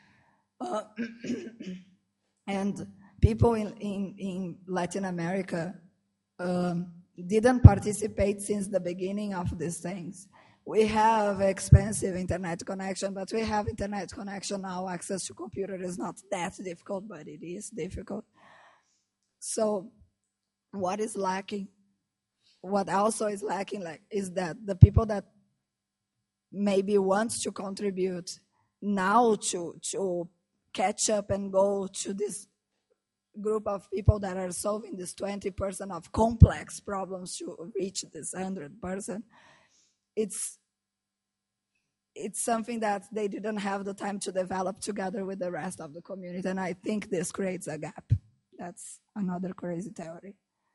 Speaker 3: And people in Latin America didn't participate since the beginning of these things. We have expensive internet connection, but we have internet connection now. Access to computer is not that difficult, but it is difficult. So what is lacking? What also is lacking is that the people that maybe wants to contribute now to catch up and go to this group of people that are solving this 20% of complex problems to reach this 100%, it's something that they didn't have the time to develop together with the rest of the community, and I think this creates a gap. That's another crazy theory.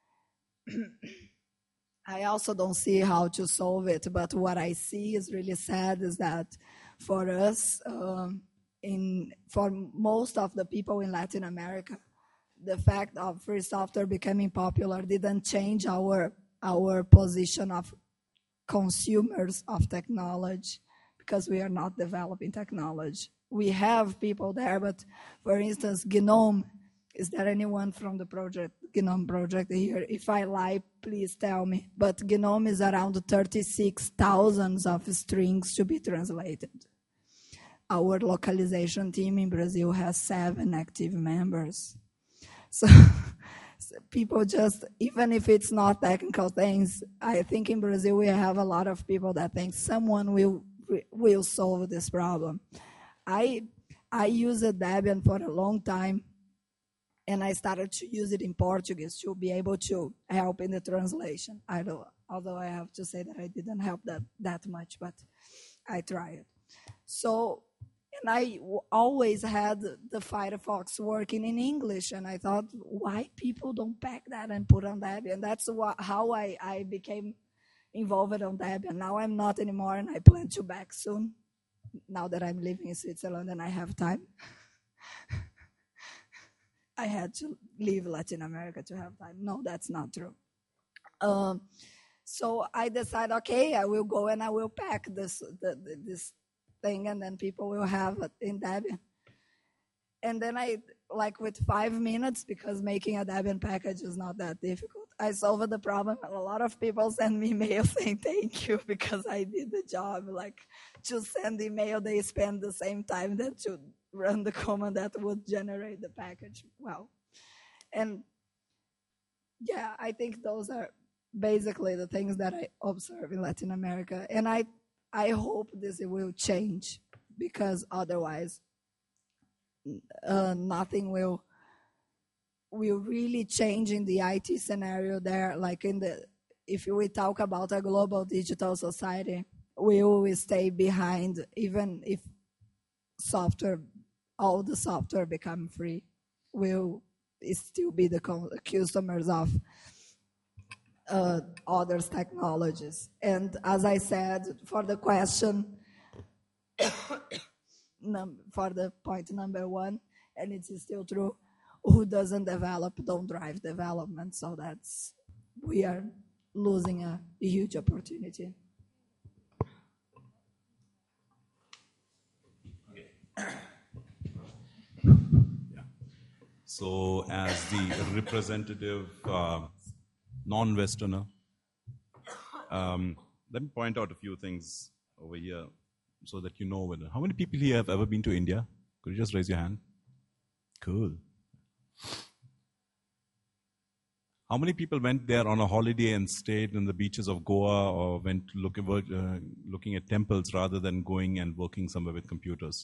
Speaker 3: I also don't see how to solve it, but what I see is really sad is that for us, for most of the people in Latin America, the fact of free software becoming popular didn't change our position of consumers of technology because we are not developing technology. We have people there, but for instance, GNOME, is there anyone from the GNOME project here? If I lie, please tell me. But GNOME is around 36,000 of strings to be translated. Our localization team in Brazil has 7 active members. So people just, even if it's not technical things, I think in Brazil we have a lot of people that think someone will solve this problem. I used Debian for a long time, and I started to use it in Portuguese to be able to help in the translation. Although I have to say that I didn't help that much, but I tried. So, and I always had the Firefox working in English, and I thought, why people don't pack that and put on Debian? That's how I became involved on Debian. Now I'm not anymore, and I plan to back soon, now that I'm living in Switzerland and I have time. I had to leave Latin America to have time. No, that's not true. So I decided, okay, I will go and I will pack this thing, and then people will have it in Debian. And then like with 5 minutes, because making a Debian package is not that difficult. I solved the problem. A lot of people send me email saying thank you because I did the job. Like, to send email, they spend the same time that to run the command that would generate the package. Well, and yeah, I think those are basically the things that I observe in Latin America. And I hope this will change, because otherwise nothing will really change in the IT scenario there. Like if we talk about a global digital society, we will stay behind, even if all the software become free. We'll still be the customers of others' technologies. And as I said, for the question, for the point number 1, and it is still true, who doesn't develop don't drive development. So we are losing a huge opportunity.
Speaker 2: So, as the representative non-Westerner, let me point out a few things over here so that you know how many people here have ever been to India? Could you just raise your hand? Cool. How many people went there on a holiday and stayed in the beaches of Goa, or went looking at temples rather than going and working somewhere with computers?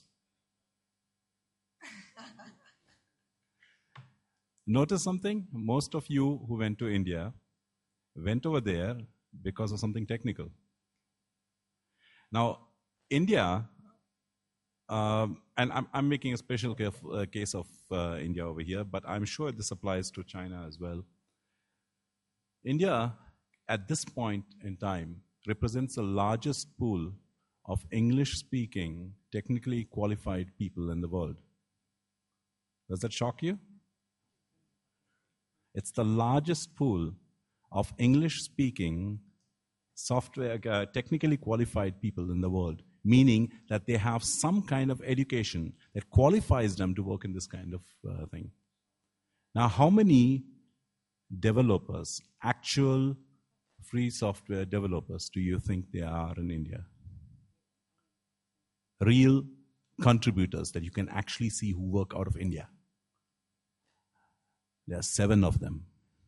Speaker 2: Notice something? Most of you who went to India went over there because of something technical. Now, India, and I'm making a special case of India over here, but I'm sure this applies to China as well. India, at this point in time, represents the largest pool of English-speaking, technically qualified people in the world. Does that shock you? It's the largest pool of English-speaking, software, technically qualified people in the world, meaning that they have some kind of education that qualifies them to work in this kind of thing. Now, how many developers, actual free software developers, do you think there are in India? Real contributors that you can actually see who work out of India. There are 7 of them.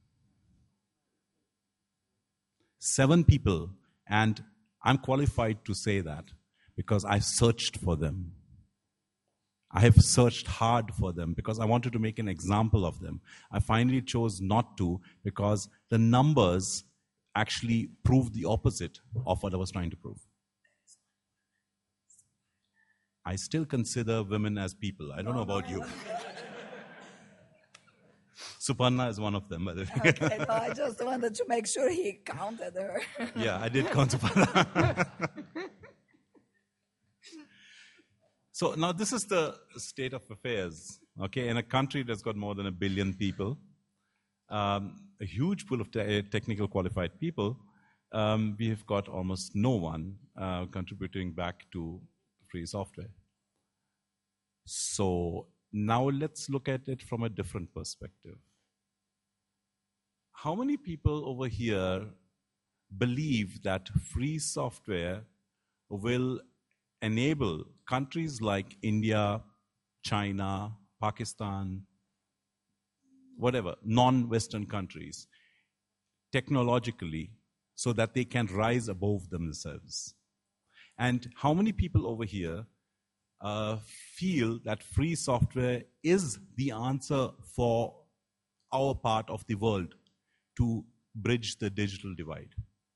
Speaker 2: 7 people, and I'm qualified to say that because I've searched for them. I have searched hard for them because I wanted to make an example of them. I finally chose not to because the numbers actually proved the opposite of what I was trying to prove. I still consider women as people. I don't know about you. Suparna is one of them, by the way.
Speaker 3: Okay, no, I just wanted to make sure he counted her.
Speaker 2: Yeah, I did count Suparna. So now this is the state of affairs, okay? In a country that's got more than 1 billion people, a huge pool of technical qualified people, we have got almost no one contributing back to free software. So now let's look at it from a different perspective. How many people over here believe that free software will enable countries like India, China, Pakistan, whatever, non-Western countries, technologically, so that they can rise above themselves? And how many people over here feel that free software is the answer for our part of the world to bridge the digital divide?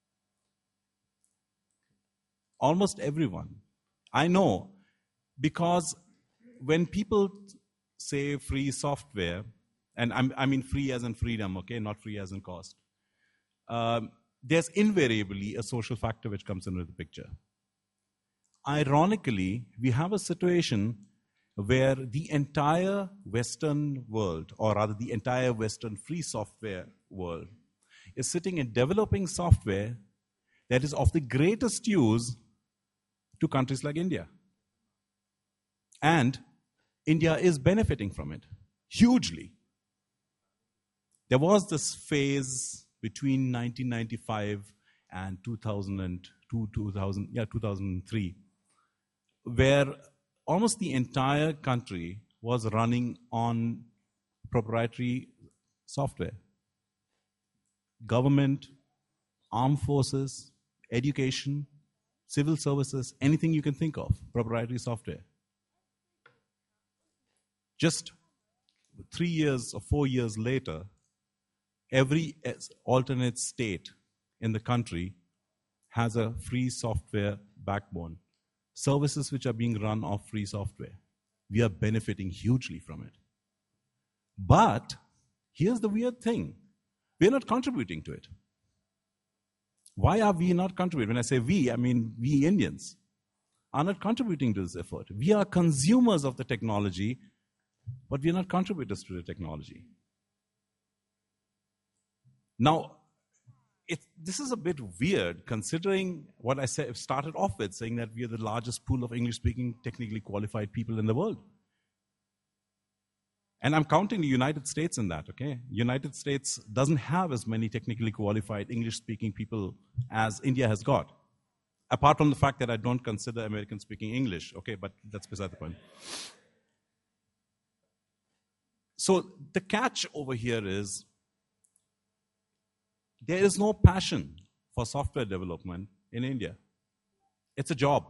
Speaker 2: Almost everyone. I know, because when people say free software, and I mean free as in freedom, okay, not free as in cost, there's invariably a social factor which comes into the picture. Ironically, we have a situation where the entire Western world, or rather the entire Western free software world, is sitting in developing software that is of the greatest use to countries like India. And India is benefiting from it hugely. There was this phase between 1995 and 2003, where almost the entire country was running on proprietary software. Government, armed forces, education, civil services, anything you can think of, proprietary software. Just 3 years or 4 years later, every alternate state in the country has a free software backbone. Services which are being run off free software. We are benefiting hugely from it. But here's the weird thing. We're not contributing to it. Why are we not contributing? When I say we, I mean we Indians are not contributing to this effort. We are consumers of the technology, but we are not contributors to the technology. Now, this is a bit weird considering what I started off with, saying that we are the largest pool of English-speaking, technically qualified people in the world. And I'm counting the United States in that, okay? United States doesn't have as many technically qualified English-speaking people as India has got. Apart from the fact that I don't consider Americans speaking English, okay, but that's beside the point. So the catch over here is there is no passion for software development in India. It's a job.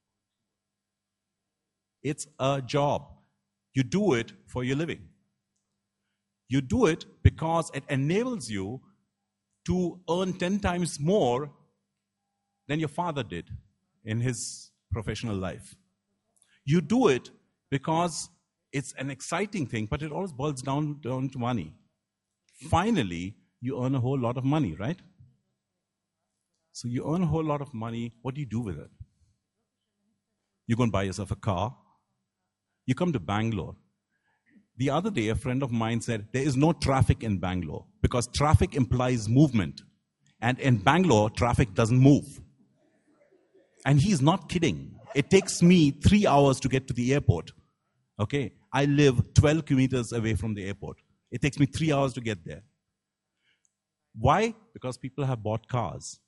Speaker 2: It's a job. You do it for your living. You do it because it enables you to earn 10 times more than your father did in his professional life. You do it because it's an exciting thing, but it always boils down to money. Finally, you earn a whole lot of money, right? So you earn a whole lot of money. What do you do with it? You go and buy yourself a car. You come to Bangalore. The other day, a friend of mine said, there is no traffic in Bangalore because traffic implies movement. And in Bangalore, traffic doesn't move. And he's not kidding. It takes me 3 hours to get to the airport. Okay? I live 12 kilometers away from the airport. It takes me 3 hours to get there. Why? Because people have bought cars.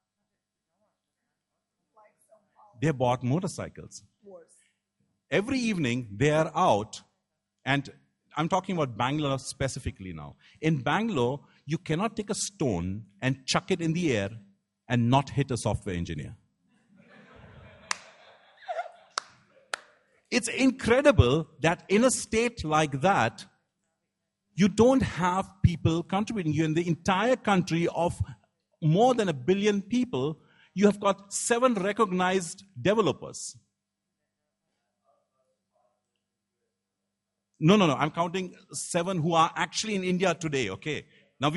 Speaker 2: They bought motorcycles. Every evening, they are out, and I'm talking about Bangalore specifically now. In Bangalore, you cannot take a stone and chuck it in the air and not hit a software engineer. It's incredible that in a state like that, you don't have people contributing. You in the entire country of more than 1 billion people, you have got 7 recognized developers. No, I'm counting 7 who are actually in India today, okay? Now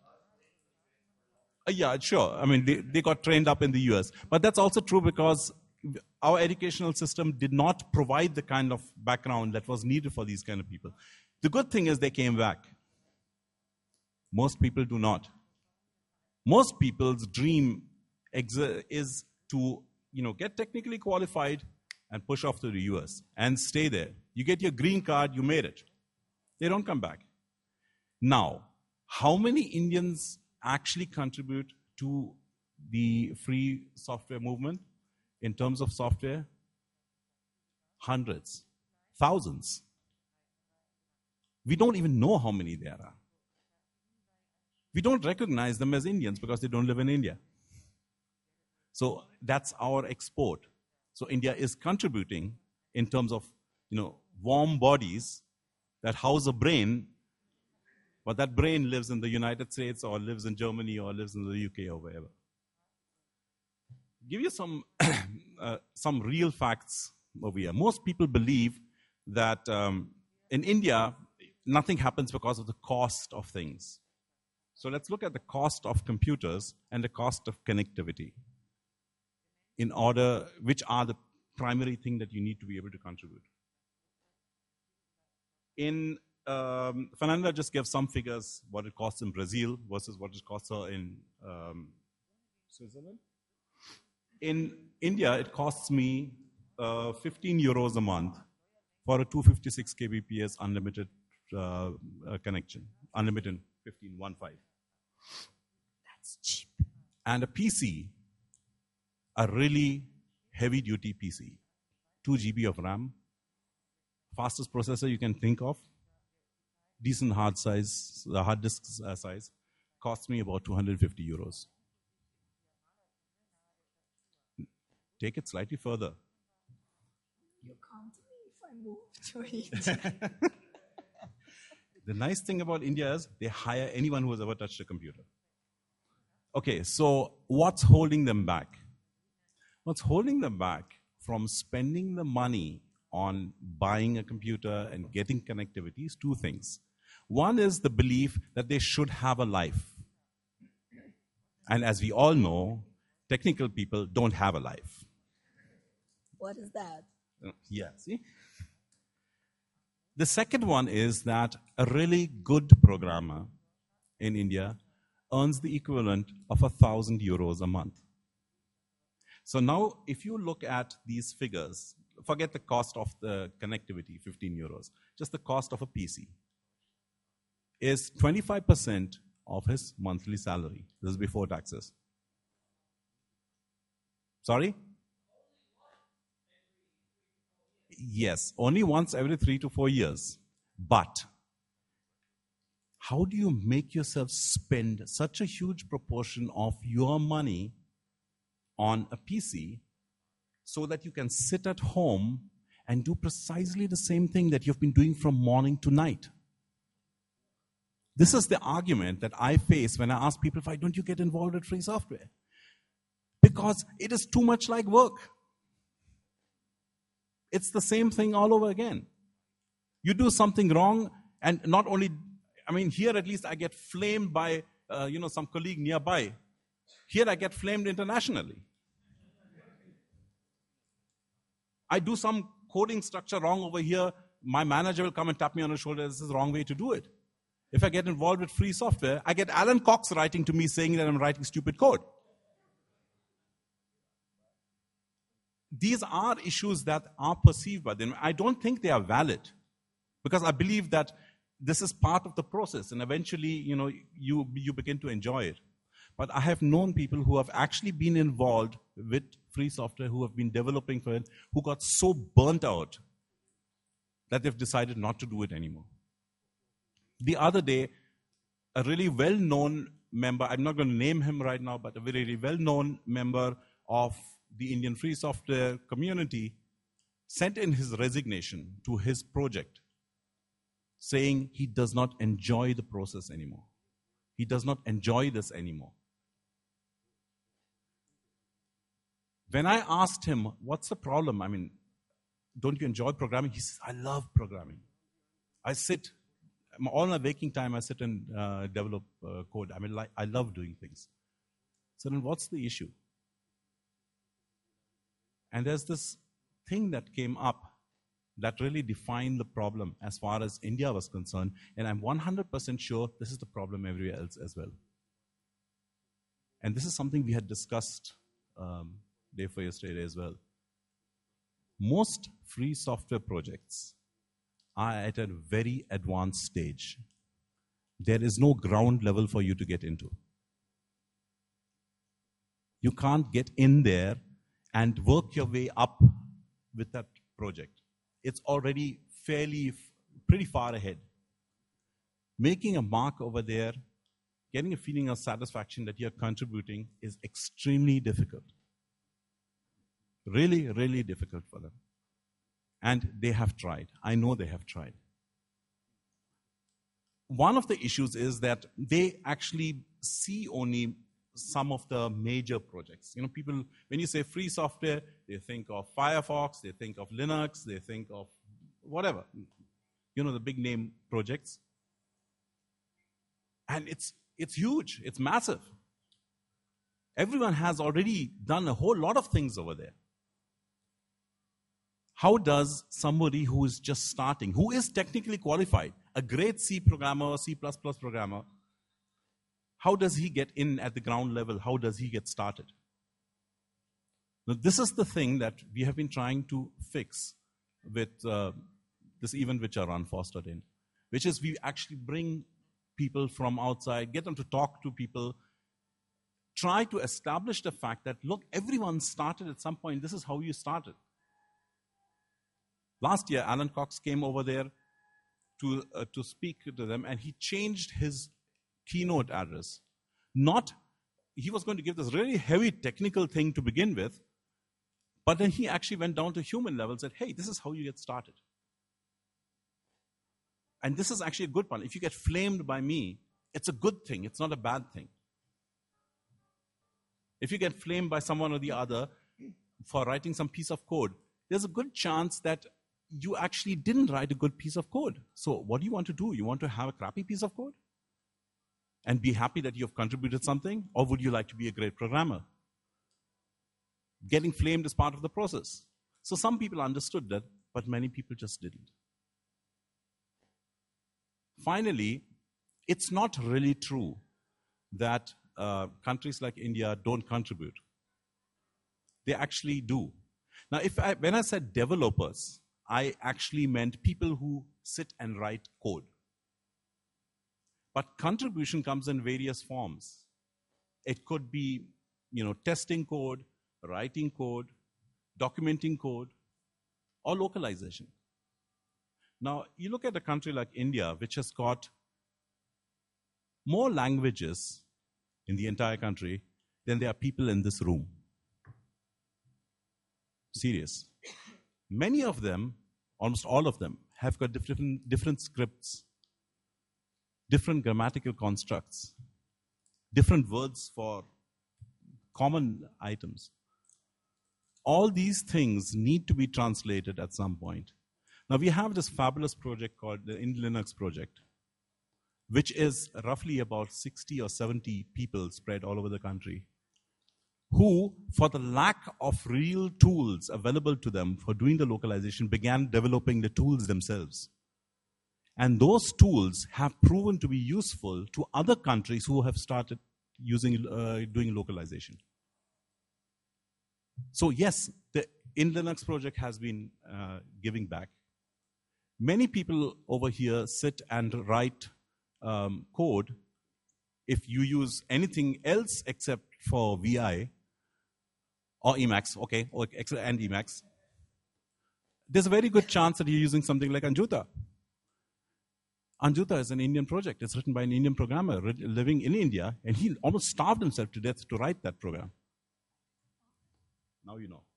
Speaker 2: yeah, sure. I mean, they got trained up in the US. But that's also true because our educational system did not provide the kind of background that was needed for these kind of people. The good thing is they came back. Most people do not. Most people's dream is to, get technically qualified and push off to the US and stay there. You get your green card, you made it. They don't come back. Now, how many Indians actually contribute to the free software movement in terms of software? Hundreds, thousands. We don't even know how many there are. We don't recognize them as Indians because they don't live in India. So that's our export. So India is contributing in terms of, warm bodies that house a brain, but that brain lives in the United States or lives in Germany or lives in the UK or wherever. Give you some real facts over here. Most people believe that in India, nothing happens because of the cost of things. So let's look at the cost of computers and the cost of connectivity which are the primary thing that you need to be able to contribute. Fernanda just gave some figures, what it costs in Brazil versus what it costs her in Switzerland. In India, it costs me 15 euros a month for a 256 kbps unlimited connection, unlimited 15.15.
Speaker 3: That's cheap.
Speaker 2: And a PC, a really heavy-duty PC, 2 GB of RAM, fastest processor you can think of, decent hard disk size, costs me about 250 euros. Take it slightly further.
Speaker 3: You come to me if I move to it.
Speaker 2: The nice thing about India is they hire anyone who has ever touched a computer. Okay, so what's holding them back? What's holding them back from spending the money on buying a computer and getting connectivity is 2 things. One is the belief that they should have a life. And as we all know, technical people don't have a life.
Speaker 3: What is that?
Speaker 2: Yeah, see? The second one is that a really good programmer in India earns the equivalent of 1,000 euros a month. So now, if you look at these figures, forget the cost of the connectivity, 15 euros, just the cost of a PC is 25% of his monthly salary. This is before taxes. Sorry? Yes, only once every 3 to 4 years. But how do you make yourself spend such a huge proportion of your money on a PC so that you can sit at home and do precisely the same thing that you've been doing from morning to night? This is the argument that I face when I ask people, why don't you get involved with free software? Because it is too much like work. It's the same thing all over again. You do something wrong, and not only, here at least I get flamed by, some colleague nearby. Here I get flamed internationally. I do some coding structure wrong over here, my manager will come and tap me on the shoulder, this is the wrong way to do it. If I get involved with free software, I get Alan Cox writing to me saying that I'm writing stupid code. These are issues that are perceived by them. I don't think they are valid, because I believe that this is part of the process, and eventually, you begin to enjoy it. But I have known people who have actually been involved with free software, who have been developing for it, who got so burnt out that they've decided not to do it anymore. The other day, a really well-known member, I'm not going to name him right now, but a very well-known member of the Indian free software community sent in his resignation to his project, saying he does not enjoy the process anymore. He does not enjoy this anymore. When I asked him, what's the problem? Don't you enjoy programming? He says, I love programming. All my waking time, I sit and develop code. I love doing things. So then what's the issue? And there's this thing that came up that really defined the problem as far as India was concerned. And I'm 100% sure this is the problem everywhere else as well. And this is something we had discussed day for yesterday as well. Most free software projects are at a very advanced stage. There is no ground level for you to get into. You can't get in there and work your way up with that project. It's already pretty far ahead. Making a mark over there, getting a feeling of satisfaction that you're contributing is extremely difficult. Really, really difficult for them. And they have tried. I know they have tried. One of the issues is that they actually see only some of the major projects. People, when you say free software, they think of Firefox, they think of Linux, they think of whatever. The big name projects. And it's huge, it's massive. Everyone has already done a whole lot of things over there. How does somebody who is just starting, who is technically qualified, a great C programmer or C++ programmer, how does he get in at the ground level? How does he get started? Now, this is the thing that we have been trying to fix with this event which Aran fostered in. which is we actually bring people from outside, get them to talk to people, try to establish the fact that, look, everyone started at some point. This is how you started. Last year, Alan Cox came over there to speak to them, and he changed his keynote address. He was going to give this really heavy technical thing to begin with, but then he actually went down to human level and said, hey, this is how you get started. And this is actually a good one. If you get flamed by me, it's a good thing. It's not a bad thing. If you get flamed by someone or the other for writing some piece of code, there's a good chance that you actually didn't write a good piece of code. So what do you want to do? You want to have a crappy piece of code and be happy that you've contributed something? Or would you like to be a great programmer? Getting flamed is part of the process. So some people understood that, but many people just didn't. Finally, it's not really true that countries like India don't contribute. They actually do. Now, when I said developers, I actually meant people who sit and write code. But contribution comes in various forms. It could be, testing code, writing code, documenting code, or localization. Now, you look at a country like India, which has got more languages in the entire country than there are people in this room. Serious. Many of them, almost all of them, have got different scripts, different grammatical constructs, different words for common items. All these things need to be translated at some point. Now, we have this fabulous project called the IndLinux project, which is roughly about 60 or 70 people spread all over the country, who, for the lack of real tools available to them for doing the localization, began developing the tools themselves. And those tools have proven to be useful to other countries who have started doing localization. So yes, the IndLinux project has been giving back. Many people over here sit and write code. If you use anything else except for VI or Emacs, or Excel and Emacs, there's a very good chance that you're using something like Anjuta. Anjuta is an Indian project. It's written by an Indian programmer living in India, and he almost starved himself to death to write that program. Now you know.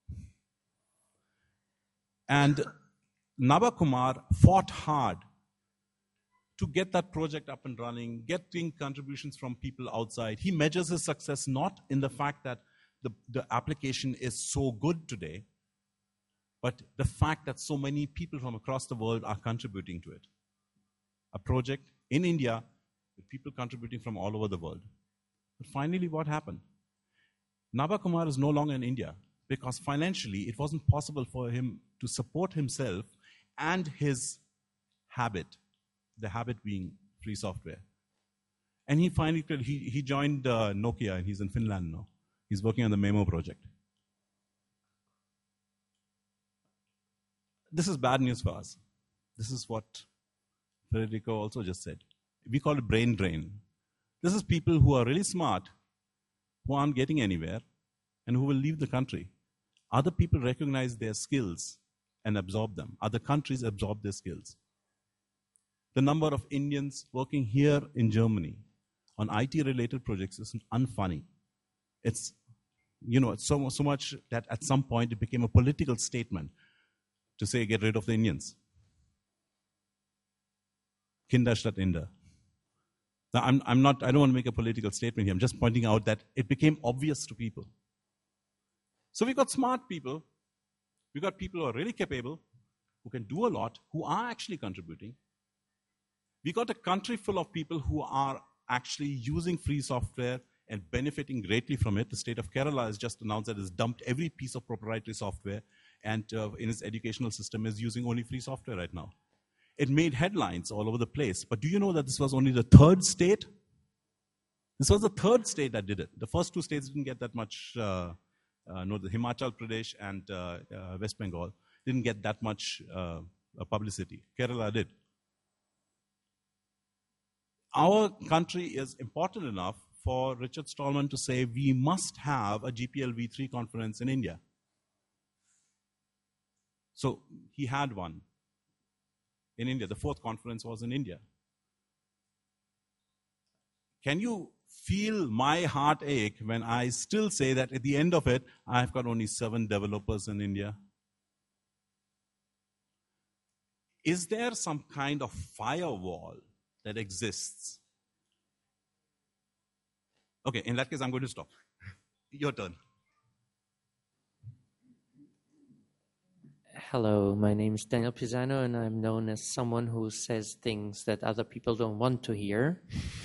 Speaker 2: And Naba Kumar fought hard to get that project up and running, getting contributions from people outside. He measures his success not in the fact that the application is so good today, but the fact that so many people from across the world are contributing to it. A project in India with people contributing from all over the world. But finally, what happened? Naba Kumar is no longer in India because financially it wasn't possible for him to support himself and his habit, the habit being free software. And he finally he joined Nokia, and he's in Finland now. He's working on the Memo project. This is bad news for us. This is what Federico also just said. We call it brain drain. This is people who are really smart, who aren't getting anywhere, and who will leave the country. Other people recognize their skills and absorb them. Other countries absorb their skills. The number of Indians working here in Germany on IT-related projects is unfunny. It's, it's so much that at some point it became a political statement to say, get rid of the Indians. Kinder statt Inder. Now, I don't want to make a political statement here. I'm just pointing out that it became obvious to people. So we've got smart people. We've got people who are really capable, who can do a lot, who are actually contributing. We've got a country full of people who are actually using free software and benefiting greatly from it. The state of Kerala has just announced that it's dumped every piece of proprietary software and in its educational system is using only free software right now. It made headlines all over the place. But do you know that this was only the third state? This was the third state that did it. The first two states didn't get that much, the Himachal Pradesh and West Bengal didn't get that much publicity. Kerala did. our country is important enough for Richard Stallman to say we must have a GPLv3 conference in India. So he had one in India. The fourth conference was in India. Can you feel my heart ache when I still say that at the end of it, I've got only 7 developers in India? Is there some kind of firewall that exists? Okay, in that case, I'm going to stop. Your turn.
Speaker 8: Hello, my name is Daniel Pisano, and I'm known as someone who says things that other people don't want to hear.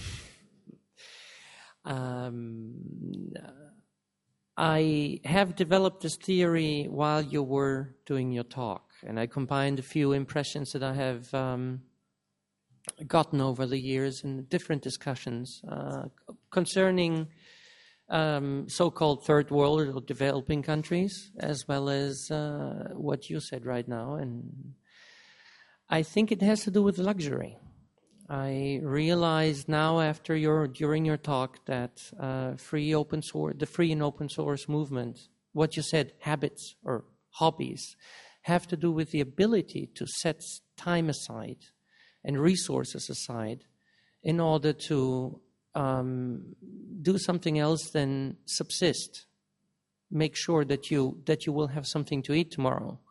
Speaker 8: I have developed this theory while you were doing your talk, and I combined a few impressions that I have gotten over the years in different discussions concerning so-called third world or developing countries, as well as what you said right now. And I think it has to do with luxury. I realize now during your talk that the free and open source movement, what you said, habits or hobbies, have to do with the ability to set time aside and resources aside in order to do something else than subsist. Make sure that you will have something to eat tomorrow.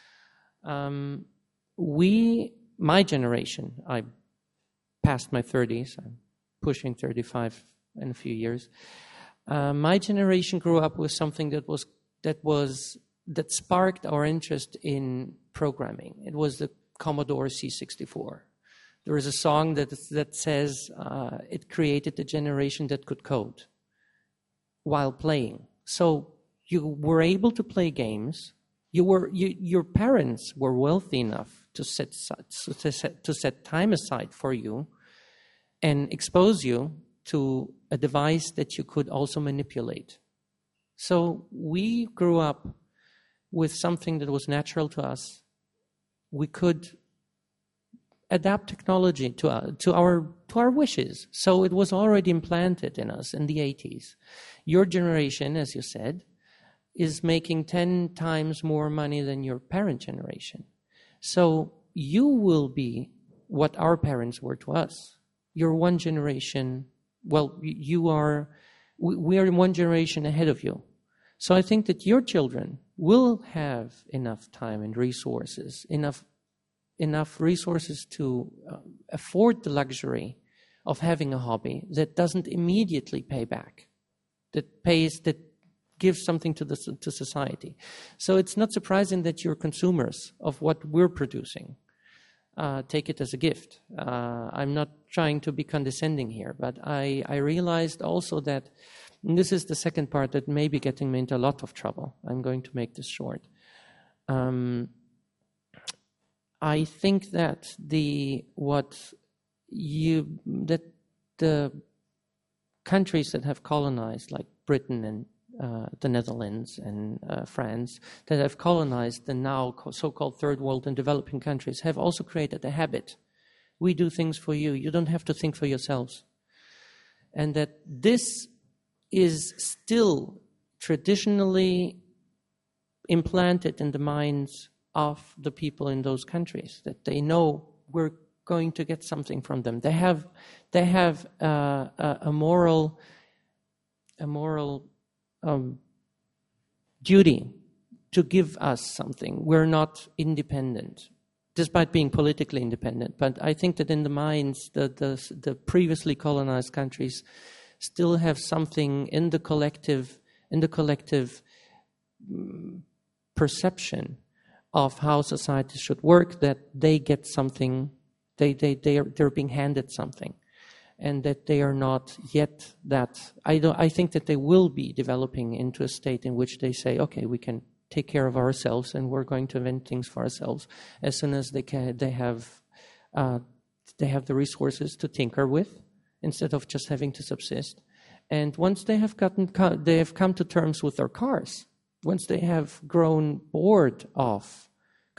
Speaker 8: My generation, I passed my 30s, I'm pushing 35 in a few years. My generation grew up with something that sparked our interest in programming. It was the Commodore C64. There is a song that says it created a generation that could code while playing. So you were able to play games. Your parents were wealthy enough to set time aside for you and expose you to a device that you could also manipulate. So we grew up with something that was natural to us. We could adapt technology to our wishes. So it was already implanted in us in the 80s. Your generation, as you said, is making 10 times more money than your parent generation. So you will be what our parents were to us. You're one generation, we are one generation ahead of you. So I think that your children will have enough time and resources, enough resources to afford the luxury of having a hobby that doesn't immediately pay back, that gives something to society. So it's not surprising that you're consumers of what we're producing. Take it as a gift. I'm not trying to be condescending here, but I realized also that, and this is the second part that may be getting me into a lot of trouble. I'm going to make this short. I think that the countries that have colonized, like Britain and the Netherlands and France, that have colonized the now so-called third world and developing countries, have also created a habit. We do things for you. You don't have to think for yourselves. And that this is still traditionally implanted in the minds of the people in those countries, that they know we're going to get something from them. They have a moral duty to give us something. We're not independent, despite being politically independent. But I think that in the minds, the previously colonized countries still have something in the collective perception of how society should work, that they get something, they're being handed something, and that they are not yet that. I think that they will be developing into a state in which they say, okay, we can take care of ourselves, and we're going to invent things for ourselves as soon as they have the resources to tinker with, instead of just having to subsist. And once they have come to terms with their cars, once they have grown bored of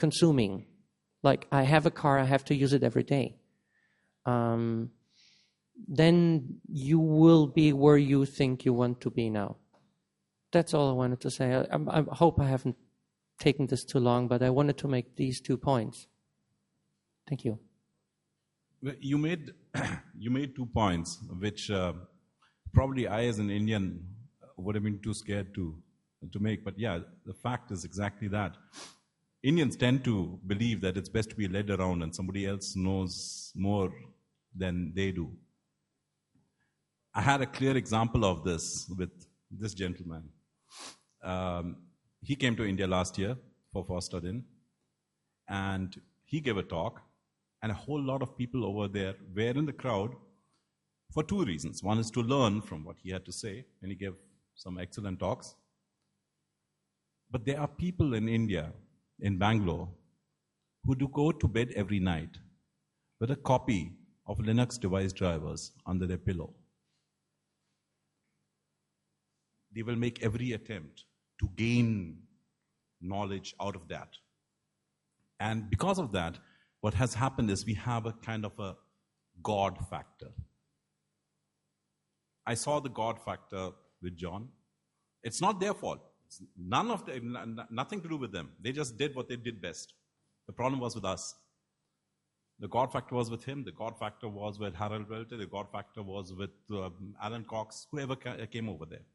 Speaker 8: consuming, like, I have a car, I have to use it every day. then you will be where you think you want to be now. That's all I wanted to say. I hope I haven't taken this too long, but I wanted to make these 2 points. Thank you.
Speaker 2: You made 2 points, which probably I, as an Indian, would have been too scared to make. But yeah, the fact is exactly that. Indians tend to believe that it's best to be led around and somebody else knows more than they do. I had a clear example of this with this gentleman. He came to India last year for Forstadin, and he gave a talk, and a whole lot of people over there were in the crowd for 2 reasons. One is to learn from what he had to say, and he gave some excellent talks. But there are people in India, in Bangalore, who do go to bed every night with a copy of Linux device drivers under their pillow. They will make every attempt to gain knowledge out of that. And because of that, what has happened is we have a kind of a God factor. I saw the God factor with John. It's not their fault. It's nothing to do with them. They just did what they did best. The problem was with us. The God factor was with him. The God factor was with Harold Welter. The God factor was with Alan Cox, whoever came over there.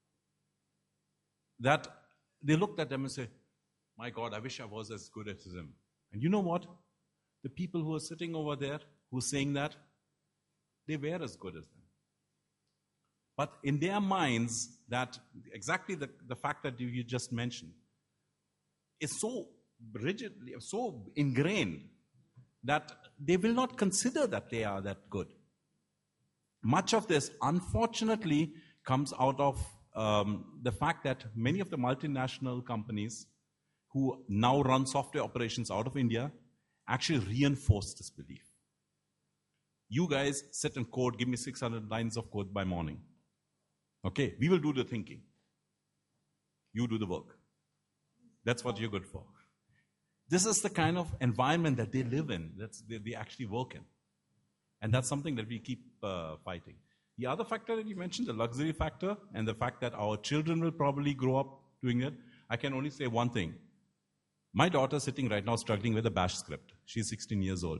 Speaker 2: That they looked at them and said, my God, I wish I was as good as him. And you know what? The people who are sitting over there, who are saying that, they were as good as them. But in their minds, that exactly the fact that you just mentioned is so rigidly, so ingrained that they will not consider that they are that good. Much of this, unfortunately, comes out of the fact that many of the multinational companies who now run software operations out of India actually reinforce this belief. You guys sit and code, give me 600 lines of code by morning. Okay, we will do the thinking. You do the work. That's what you're good for. This is the kind of environment that they live in, they actually work in. And that's something that we keep fighting. The other factor that you mentioned, the luxury factor, and the fact that our children will probably grow up doing it, I can only say one thing. My daughter is sitting right now struggling with a bash script. She's 16 years old.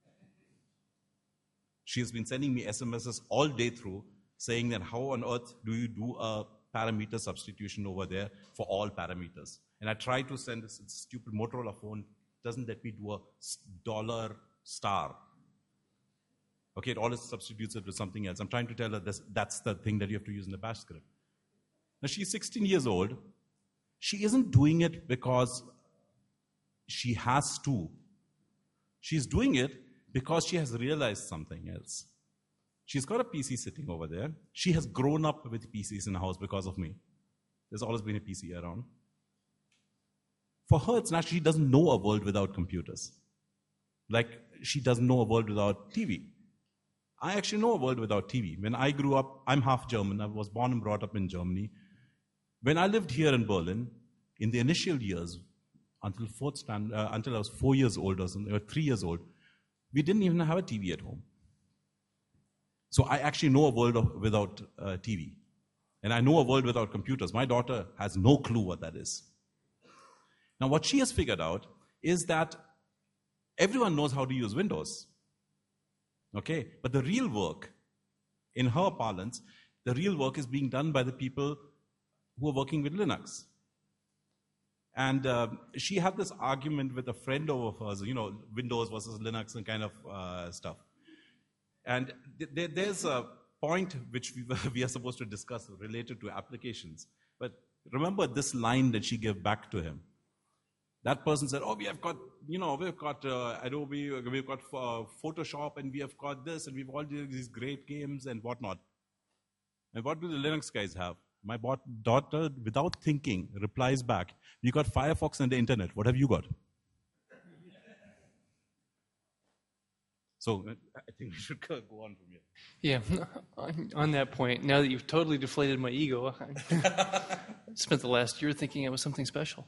Speaker 2: She has been sending me SMSs all day through saying that how on earth do you do a parameter substitution over there for all parameters? And I try to send this stupid Motorola phone, doesn't let me do a $*. Okay, it always substitutes it with something else. I'm trying to tell her that's the thing that you have to use in the bash script. Now she's 16 years old. She isn't doing it because she has to. She's doing it because she has realized something else. She's got a PC sitting over there. She has grown up with PCs in the house because of me. There's always been a PC around. For her, it's natural. She doesn't know a world without computers. Like she doesn't know a world without TV. I actually know a world without TV. When I grew up, I'm half German. I was born and brought up in Germany. When I lived here in Berlin, in the initial years, until I was 4 years old or 3 years old, we didn't even have a TV at home. So I actually know a world without TV. And I know a world without computers. My daughter has no clue what that is. Now, what she has figured out is that everyone knows how to use Windows. Okay? But the real work, in her parlance, the real work is being done by the people who are working with Linux. And she had this argument with a friend of hers, Windows versus Linux and kind of stuff. And there's a point which we are supposed to discuss related to applications. But remember this line that she gave back to him. That person said, we have got, we've got Adobe, we've got Photoshop, and we have got this, and we've all these great games and whatnot. And what do the Linux guys have? My daughter, without thinking, replies back, we got Firefox and the internet. What have you got? So I think we should go on from here.
Speaker 1: Yeah, on that point, now that you've totally deflated my ego, I spent the last year thinking I was something special.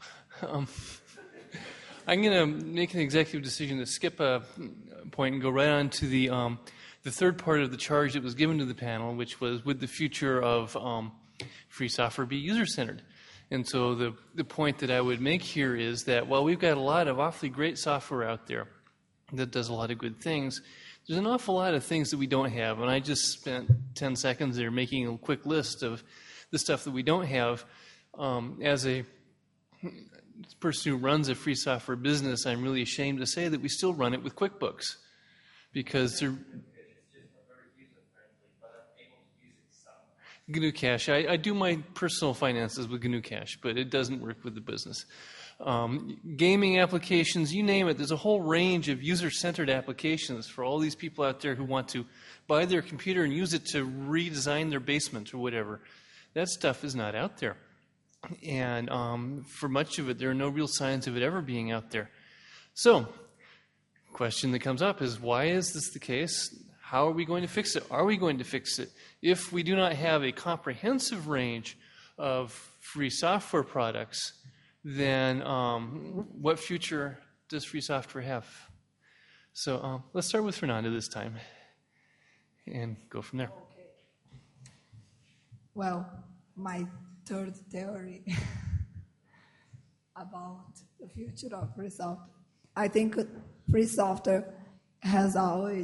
Speaker 1: I'm going to make an executive decision to skip a point and go right on to the the third part of the charge that was given to the panel, which was, would the future of free software be user-centered? And so the point that I would make here is that while we've got a lot of awfully great software out there that does a lot of good things, there's an awful lot of things that we don't have. And I just spent 10 seconds there making a quick list of the stuff that we don't have. As a person who runs a free software business, I'm really ashamed to say that we still run it with QuickBooks, because they're GNU Cash. I do my personal finances with GNU Cash, but it doesn't work with the business. Gaming applications, you name it. There's a whole range of user-centered applications for all these people out there who want to buy their computer and use it to redesign their basement or whatever. That stuff is not out there. And for much of it, there are no real signs of it ever being out there. So, question that comes up is, why is this the case? How are we going to fix it? Are we going to fix it? If we do not have a comprehensive range of free software products, then what future does free software have? So let's start with Fernanda this time and go from there.
Speaker 3: Okay. Well, my third theory about the future of free software. I think free software have always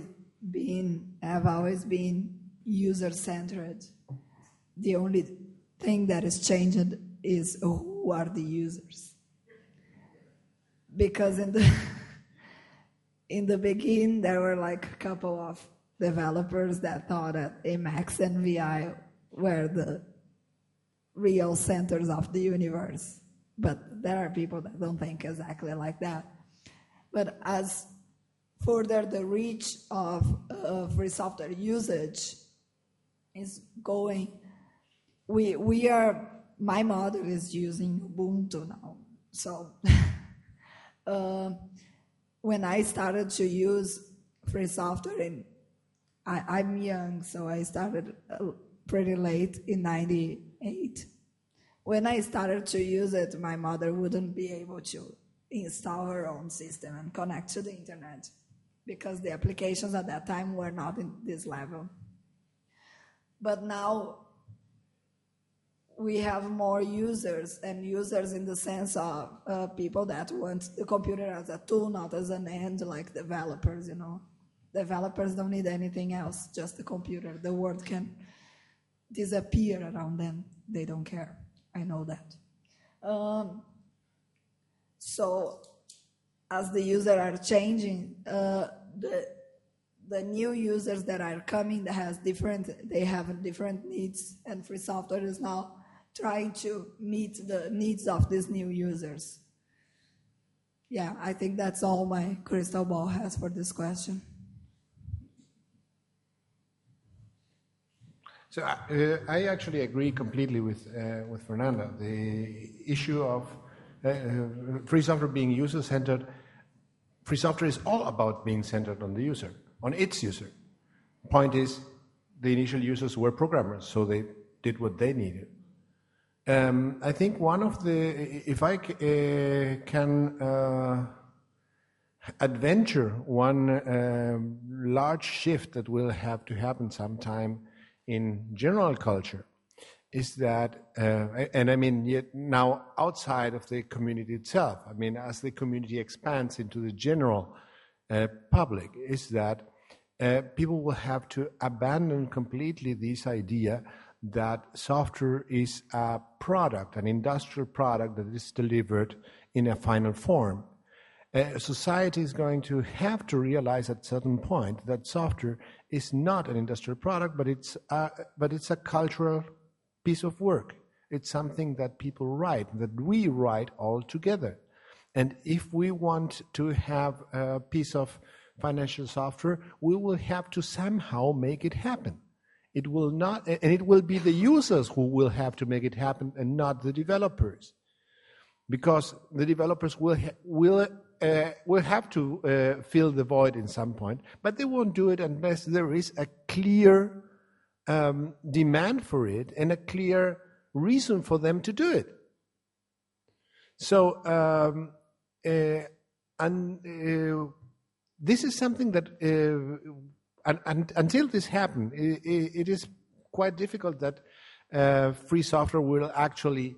Speaker 3: been user-centered. The only thing that has changed is who are the users. Because in the beginning, there were like a couple of developers that thought that Emacs and VI were the real centers of the universe. But there are people that don't think exactly like that. But as further the reach of free software usage is going, my mother is using Ubuntu now. So when I started to use free software, I'm young, so I started pretty late in 98. When I started to use it, my mother wouldn't be able to install her own system and connect to the internet because the applications at that time were not in this level. But now we have more users, and users in the sense of people that want the computer as a tool, not as an end, like developers, Developers don't need anything else, just the computer. The world can disappear around them. They don't care. I know that. So as the users are changing, the new users that are coming they have different needs, and free software is now trying to meet the needs of these new users. Yeah, I think that's all my crystal ball has for this question.
Speaker 4: So I actually agree completely with Fernanda. The issue of free software being user-centered, free software is all about being centered on the user, on its user. Point is, the initial users were programmers, so they did what they needed. I think one of if I can adventure one large shift that will have to happen sometime in general culture, is that, and I mean yet now outside of the community itself, I mean as the community expands into the general public, is that people will have to abandon completely this idea that software is a product, an industrial product that is delivered in a final form. Society is going to have to realize at a certain point that software is not an industrial product, but it's a cultural piece of work. It's something that people write, that we write all together. And if we want to have a piece of financial software, we will have to somehow make it happen. It will not, and it will be the users who will have to make it happen, and not the developers, because the developers will have to fill the void in some point, but they won't do it unless there is a clear demand for it and a clear reason for them to do it. So, this is something that until this happens, it is quite difficult that free software will actually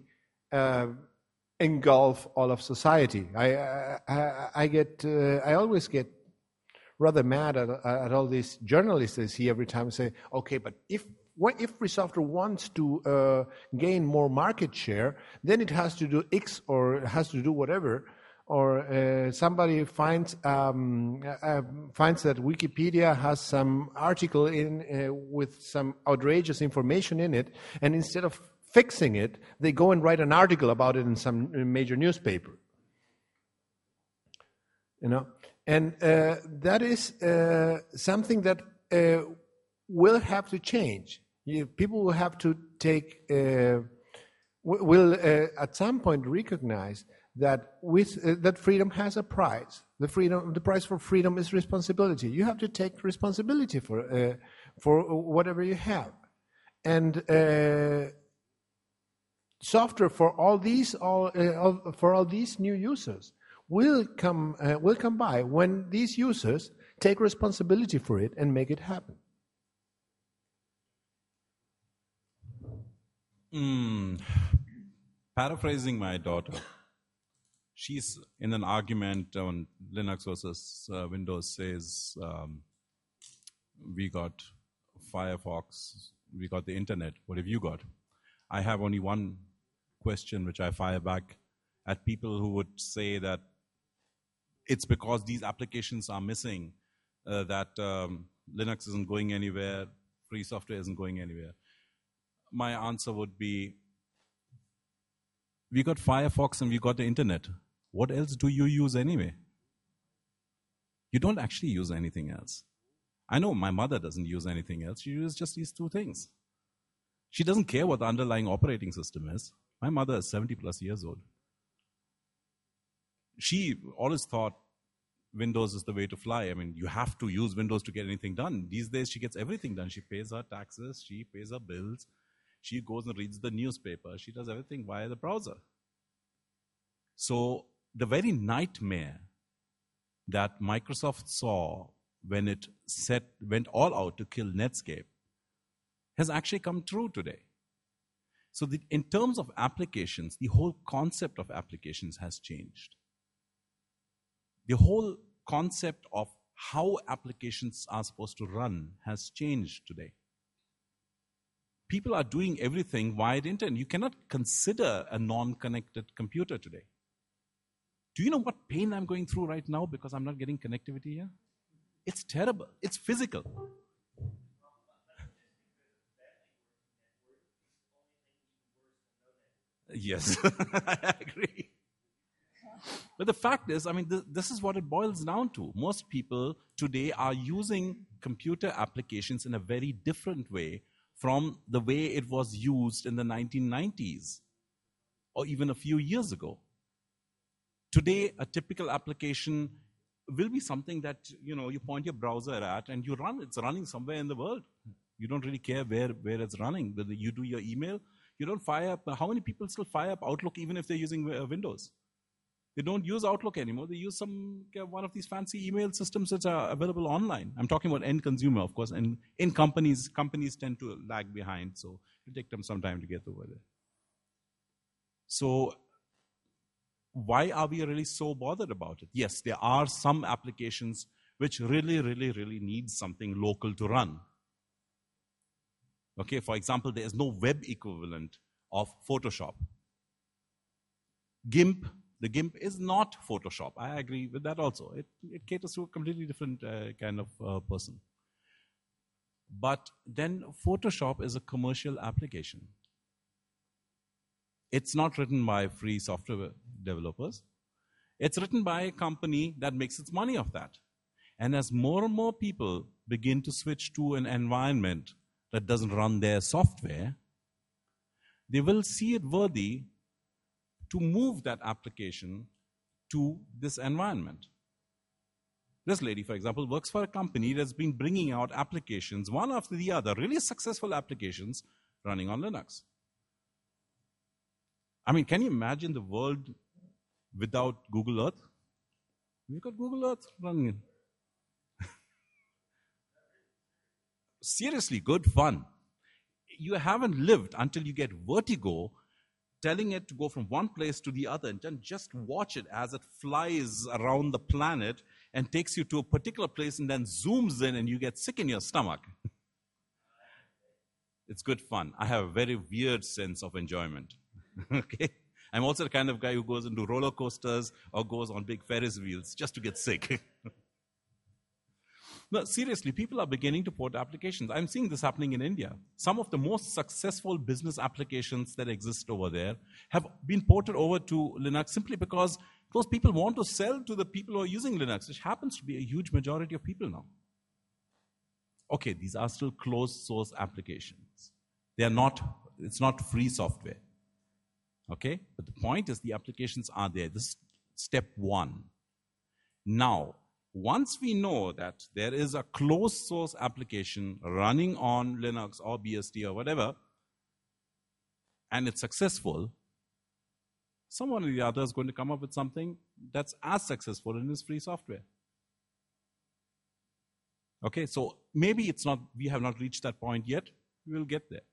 Speaker 4: engulf all of society. I always get rather mad at all these journalists I see every time say, okay, but if free software wants to gain more market share, then it has to do X or it has to do whatever. Or somebody finds that Wikipedia has some article in with some outrageous information in it, and instead of fixing it, they go and write an article about it in some major newspaper. And that is something that will have to change. People will have to take, will at some point recognize that that freedom has a price. The price for freedom is responsibility. You have to take responsibility for whatever you have, and software for all these new users will come by when these users take responsibility for it and make it happen.
Speaker 2: Paraphrasing my daughter, she's in an argument on Linux versus Windows, says we got Firefox, we got the internet, what have you got? I have only one question which I fire back at people who would say that it's because these applications are missing that Linux isn't going anywhere, free software isn't going anywhere. My answer would be, we got Firefox and we got the internet. What else do you use anyway? You don't actually use anything else. I know my mother doesn't use anything else. She uses just these two things. She doesn't care what the underlying operating system is. My mother is 70 plus years old. She always thought Windows is the way to fly. I mean, you have to use Windows to get anything done. These days, she gets everything done. She pays her taxes, she pays her bills, she goes and reads the newspaper, she does everything via the browser. So, the very nightmare that Microsoft saw when it went all out to kill Netscape has actually come true today. So, in terms of applications, the whole concept of applications has changed. The whole concept of how applications are supposed to run has changed today. People are doing everything via the internet. You cannot consider a non-connected computer today. Do you know what pain I'm going through right now because I'm not getting connectivity here? It's terrible. It's physical. Yes, I agree. But the fact is, I mean, this is what it boils down to. Most people today are using computer applications in a very different way from the way it was used in the 1990s or even a few years ago. Today, a typical application will be something that, you point your browser at and you run. It's running somewhere in the world. You don't really care where it's running. Whether you do your email, you don't fire up. How many people still fire up Outlook even if they're using Windows? They don't use Outlook anymore. They use one of these fancy email systems that are available online. I'm talking about end consumer, of course. And in companies tend to lag behind, so it'll take them some time to get over there. So why are we really so bothered about it? Yes, there are some applications which really, really, really need something local to run. Okay, for example, there is no web equivalent of Photoshop. GIMP. The GIMP is not Photoshop. I agree with that also. It caters to a completely different kind of person. But then Photoshop is a commercial application. It's not written by free software developers. It's written by a company that makes its money off that. And as more and more people begin to switch to an environment that doesn't run their software, they will see it worthy to move that application to this environment. This lady, for example, works for a company that's been bringing out applications, one after the other, really successful applications running on Linux. I mean, can you imagine the world without Google Earth? We've got Google Earth running. seriously good fun. You haven't lived until you get vertigo, telling it to go from one place to the other, and then just watch it as it flies around the planet and takes you to a particular place and then zooms in and you get sick in your stomach. It's good fun. I have a very weird sense of enjoyment. Okay? I'm also the kind of guy who goes into roller coasters or goes on big Ferris wheels just to get sick. No, seriously, people are beginning to port applications. I'm seeing this happening in India. Some of the most successful business applications that exist over there have been ported over to Linux simply because those people want to sell to the people who are using Linux, which happens to be a huge majority of people now. Okay, these are still closed source applications. It's not free software. Okay? But the point is the applications are there. This is step one. Now, once we know that there is a closed source application running on Linux or BSD or whatever, and it's successful, someone or the other is going to come up with something that's as successful and is free software. Okay, so maybe we have not reached that point yet. We will get there.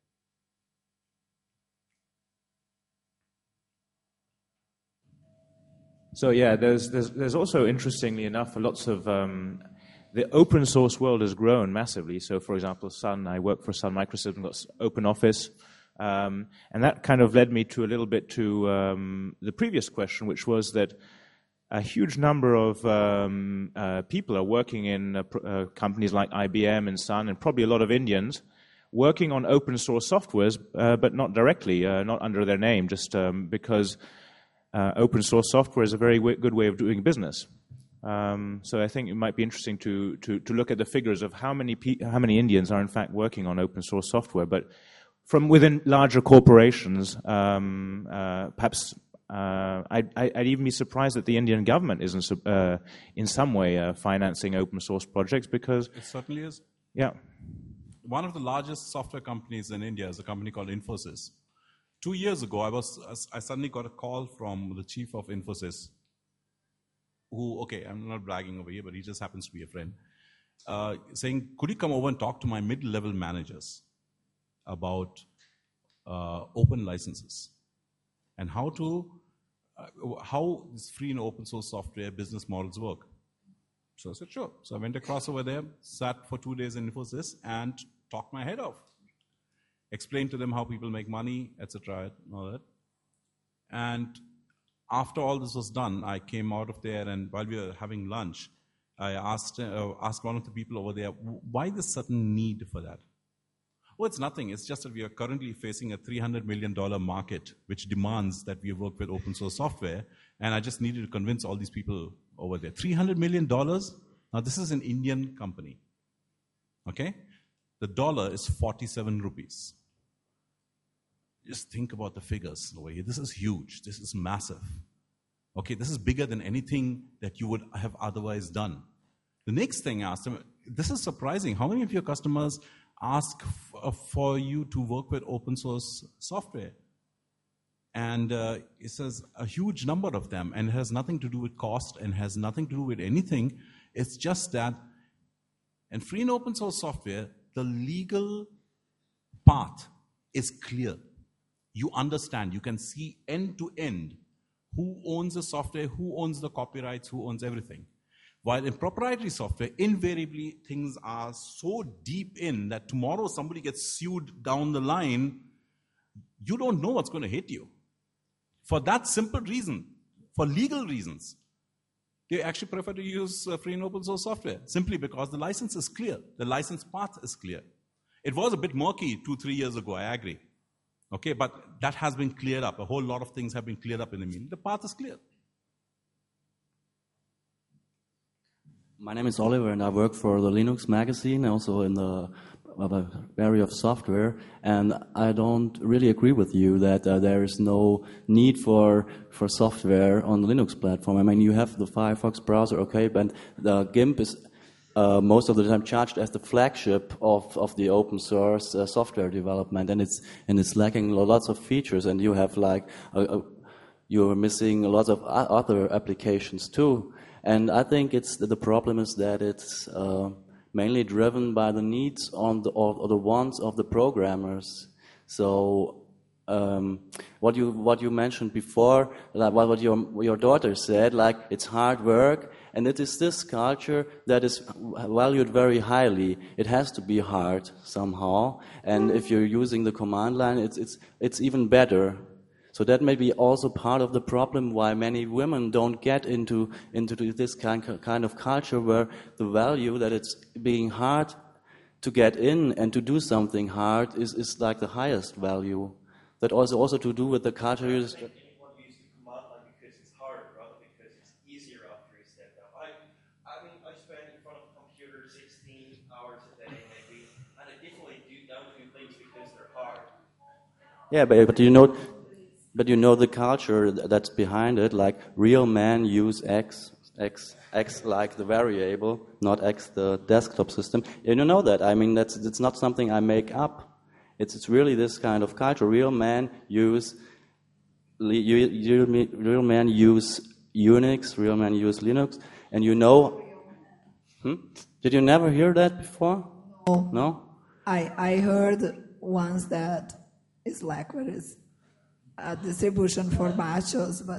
Speaker 5: So yeah, there's also, interestingly enough, lots of the open source world has grown massively. So, for example, I work for Sun Microsystems, got OpenOffice, and that kind of led me to a little bit to the previous question, which was that a huge number of people are working in companies like IBM and Sun, and probably a lot of Indians working on open source softwares, but not directly, not under their name, just because open source software is a very good way of doing business. So I think it might be interesting to look at the figures of how many Indians are in fact working on open source software, but from within larger corporations, perhaps I'd even be surprised that the Indian government isn't in some way financing open source projects, because
Speaker 2: it certainly is.
Speaker 5: Yeah.
Speaker 2: One of the largest software companies in India is a company called Infosys. 2 years ago, I suddenly got a call from the chief of Infosys, who, okay, I'm not bragging over here, but he just happens to be a friend, saying, could you come over and talk to my mid-level managers about open licenses and how this free and open source software business models work? So I said, sure. So I went across over there, sat for 2 days in Infosys, and talked my head off. Explained to them how people make money, etc., and all that. And after all this was done, I came out of there, and while we were having lunch, I asked one of the people over there, why this sudden need for that? Oh, it's nothing. It's just that we are currently facing a $300 million market, which demands that we work with open source software, and I just needed to convince all these people over there. $300 million? Now, this is an Indian company. Okay? The dollar is 47 rupees. Just think about the figures over here. This is huge. This is massive. Okay, this is bigger than anything that you would have otherwise done. The next thing I asked him, this is surprising. How many of your customers ask for you to work with open source software? And it says a huge number of them, and it has nothing to do with cost and has nothing to do with anything. It's just that in free and open source software, the legal path is clear. You understand, you can see end to end who owns the software, who owns the copyrights, who owns everything. While in proprietary software, invariably things are so deep in that tomorrow somebody gets sued down the line, you don't know what's going to hit you. For that simple reason, for legal reasons, they actually prefer to use free and open source software, simply because the license is clear. The license path is clear. It was a bit murky 2-3 years ago, I agree. Okay, but that has been cleared up. A whole lot of things have been cleared up in the meantime. The path is clear.
Speaker 9: My name is Oliver, and I work for the Linux magazine, also in the area of software. And I don't really agree with you that there is no need for software on the Linux platform. I mean, you have the Firefox browser, okay, but the GIMP is most of the time charged as the flagship of the open source software development, and it's lacking lots of features, and you have you're missing a lot of other applications too. And I think the problem is that it's mainly driven by the needs or the wants of the programmers. So what you mentioned before, like what your daughter said, like it's hard work, and it is this culture that is valued very highly. It has to be hard somehow, and if you're using the command line, it's even better. So that may be also part of the problem why many women don't get into this kind of culture where the value that it's being hard to get in and to do something hard is like the highest value. That also to do with the culture.
Speaker 10: People use the command line because it's harder, rather because it's easier after you step down. I mean, I spend in front of a computer 16 hours a day maybe, and I definitely don't do things because they're hard.
Speaker 9: Yeah, but you know the culture that's behind it. Like real men use X like the variable, not X the desktop system. And you know that. I mean, it's not something I make up. It's really this kind of culture. Real men use Unix, real men use Linux, and you know. Did you never hear that before? No.
Speaker 3: I heard once that Slackware is a distribution for machos, but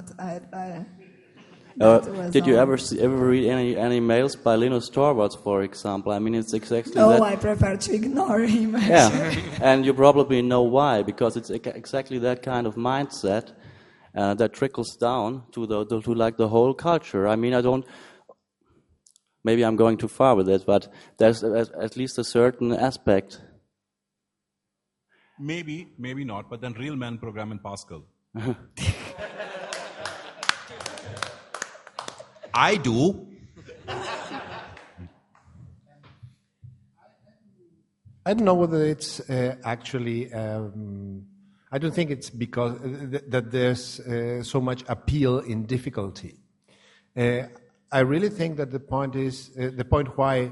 Speaker 9: did you ever read any mails by Linus Torvalds, for example? I mean, it's exactly that.
Speaker 3: No, I prefer to ignore him.
Speaker 9: Yeah, and you probably know why, because it's exactly that kind of mindset that trickles down to like the whole culture. I mean, maybe I'm going too far with it, but there's at least a certain aspect.
Speaker 2: Maybe not, but then real men program in Pascal. I do.
Speaker 4: I don't know whether it's actually. I don't think it's because that there's so much appeal in difficulty. I really think that the point is the point why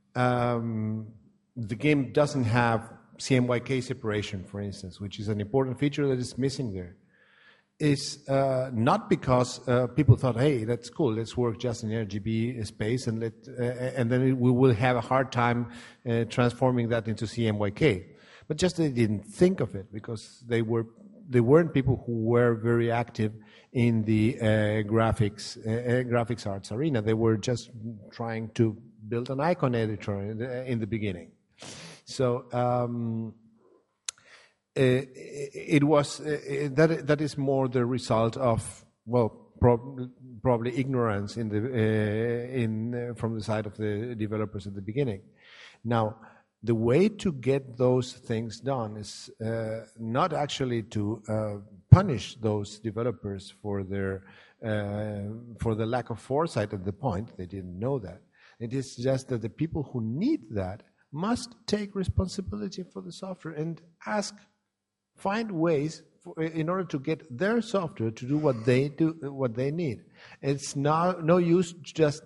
Speaker 4: the game doesn't have CMYK separation, for instance, which is an important feature that is missing there, is not because people thought, hey, that's cool, let's work just in RGB space and then we will have a hard time transforming that into CMYK. But just they didn't think of it because they weren't people who were very active in the graphics arts arena. They were just trying to build an icon editor in the beginning. So it was that is more the result of probably ignorance from the side of the developers at the beginning. Now, the way to get those things done is not actually to punish those developers for the lack of foresight at the point. They didn't know that. It is just that the people who need that must take responsibility for the software and find ways in order to get their software to do what they need. It's no use just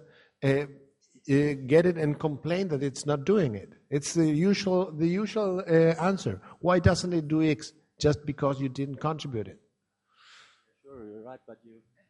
Speaker 4: get it and complain that it's not doing it. It's the usual answer. Why doesn't it do X? Just because you didn't contribute it.
Speaker 9: Sure, you're right, but the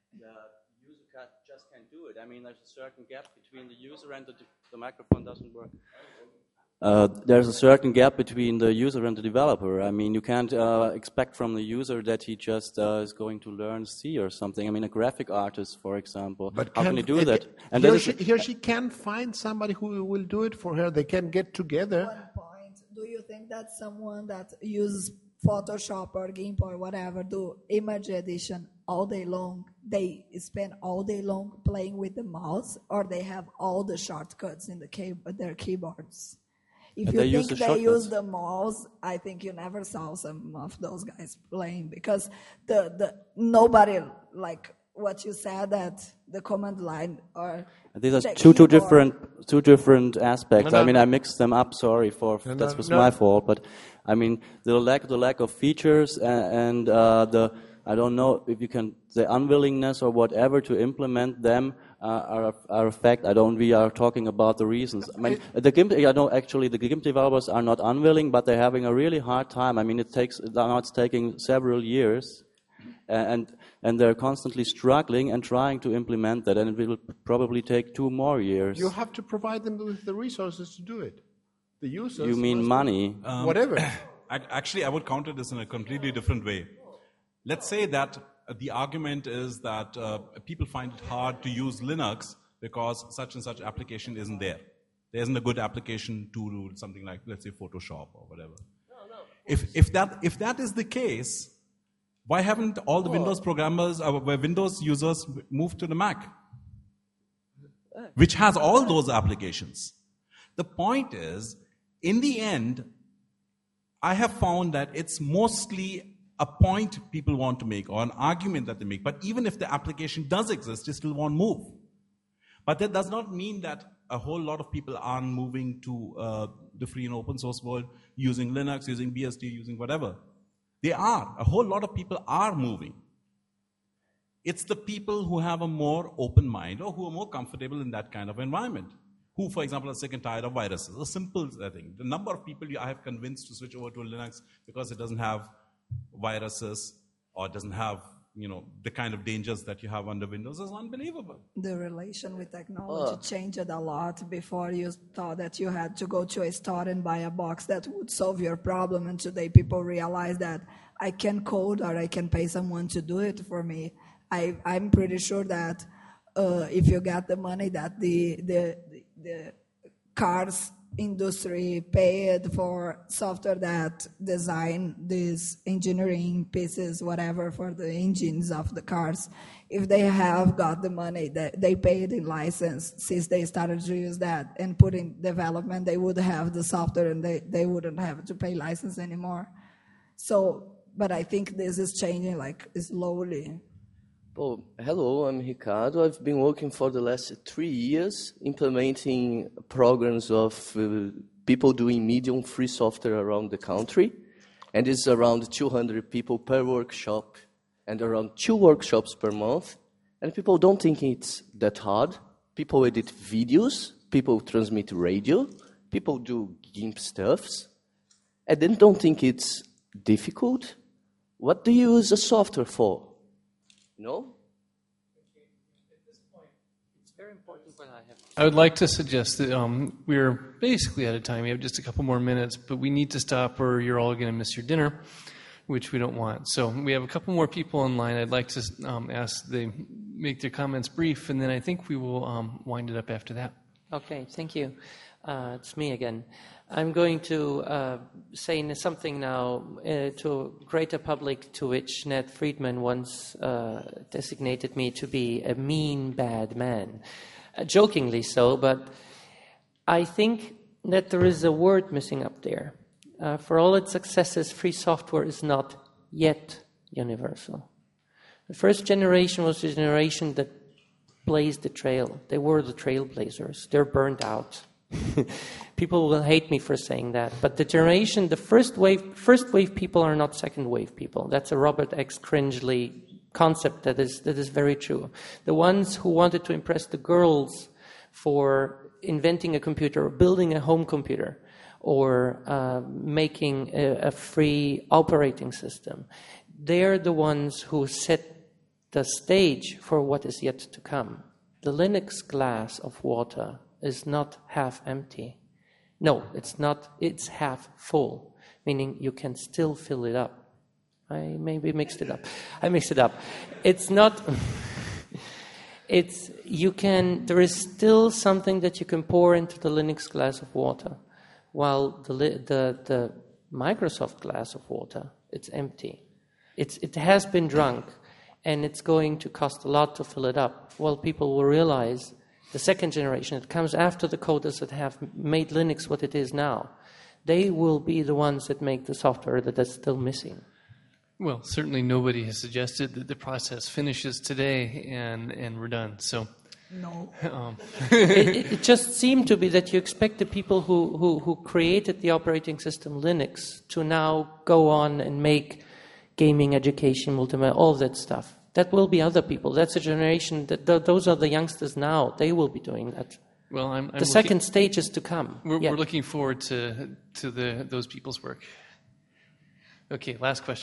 Speaker 9: user just can't do it. I mean, there's a certain gap between the user and the microphone doesn't work. There's a certain gap between the user and the developer. I mean, you can't expect from the user that he just is going to learn C or something. I mean, a graphic artist, for example, how can he do that?
Speaker 4: And he or she can find somebody who will do it for her. They can get together.
Speaker 3: One point. Do you think that someone that uses Photoshop or GIMP or whatever do image edition all day long, they spend all day long playing with the mouse, or they have all the shortcuts in their keyboards? If you think they use the mouse, I think you never saw some of those guys playing, because nobody, like what you said, that the command line or
Speaker 9: these are two different aspects. I mean, I mixed them up. Sorry that was my fault. But I mean, the lack of features and I don't know if you can, the unwillingness or whatever to implement them are a fact. We are talking about the reasons. I mean, the GIMP developers are not unwilling, but they're having a really hard time. I mean, it's taking several years and they're constantly struggling and trying to implement that, and it will probably take 2 more years.
Speaker 4: You have to provide them with the resources to do it. The users.
Speaker 9: You mean
Speaker 4: must-
Speaker 9: money?
Speaker 4: Whatever.
Speaker 2: Actually, I would counter this in a completely different way. Let's say that the argument is that people find it hard to use Linux because such and such application isn't there. There isn't a good application to do something like, let's say, Photoshop or whatever. If that is the case, why haven't all the Windows programmers, Windows users moved to the Mac, which has all those applications? The point is, in the end, I have found that it's mostly a point people want to make or an argument that they make. But even if the application does exist, they still won't move. But that does not mean that a whole lot of people aren't moving to the free and open source world using Linux, using BSD, using whatever. They are. A whole lot of people are moving. It's the people who have a more open mind or who are more comfortable in that kind of environment. Who, for example, are sick and tired of viruses. A simple thing. The number of people I have convinced to switch over to Linux because it doesn't have viruses or doesn't have, the kind of dangers that you have under Windows is unbelievable.
Speaker 3: The relation with technology changed a lot. Before you thought that you had to go to a store and buy a box that would solve your problem, and today people realize that I can code or I can pay someone to do it for me. I'm pretty sure that if you got the money that the cars industry paid for software that design these engineering pieces, whatever, for the engines of the cars, if they have got the money that they paid in license, since they started to use that and put in development, they would have the software and they wouldn't have to pay license anymore. So, but I think this is changing slowly.
Speaker 11: Oh, hello, I'm Ricardo. I've been working for the last 3 years implementing programs of people doing medium free software around the country. And it's around 200 people per workshop and around 2 workshops per month. And people don't think it's that hard. People edit videos, people transmit radio, people do GIMP stuffs, and then don't think it's difficult. What do you use a software for? No?
Speaker 8: At this point, it's very important what I have to say.
Speaker 1: I would like to suggest that we're basically out of time. We have just a couple more minutes, but we need to stop or you're all going to miss your dinner, which we don't want. So we have a couple more people in line. I'd like to ask they make their comments brief, and then I think we will wind it up after that.
Speaker 8: Okay, thank you. It's me again. I'm going to say something now to a greater public to which Ned Friedman once designated me to be a mean, bad man. Jokingly so, but I think that there is a word missing up there. For all its successes, free software is not yet universal. The first generation was the generation that blazed the trail. They were the trailblazers. They're burned out. People will hate me for saying that, but the first wave people are not second wave people. That's a Robert X. Cringely concept that is very true. The ones who wanted to impress the girls for inventing a computer or building a home computer or making a free operating system, they're the ones who set the stage for what is yet to come. The Linux glass of water is not half empty. No, it's not. It's half full, meaning you can still fill it up. I maybe mixed it up. It's not. There is still something that you can pour into the Linux glass of water, while the Microsoft glass of water, it's empty. It has been drunk, and it's going to cost a lot to fill it up. Well, people will realize. The second generation, it comes after the coders that have made Linux what it is now. They will be the ones that make the software that is still missing.
Speaker 1: Well, certainly nobody has suggested that the process finishes today and we're done. So,
Speaker 3: no.
Speaker 8: It just seemed to be that you expect the people who created the operating system Linux to now go on and make gaming, education, multimedia, all that stuff. That will be other people. That's a generation. Those are the youngsters now. They will be doing that.
Speaker 1: Well,
Speaker 8: the second stage is to come.
Speaker 1: We're looking forward to those people's work. Okay, last question.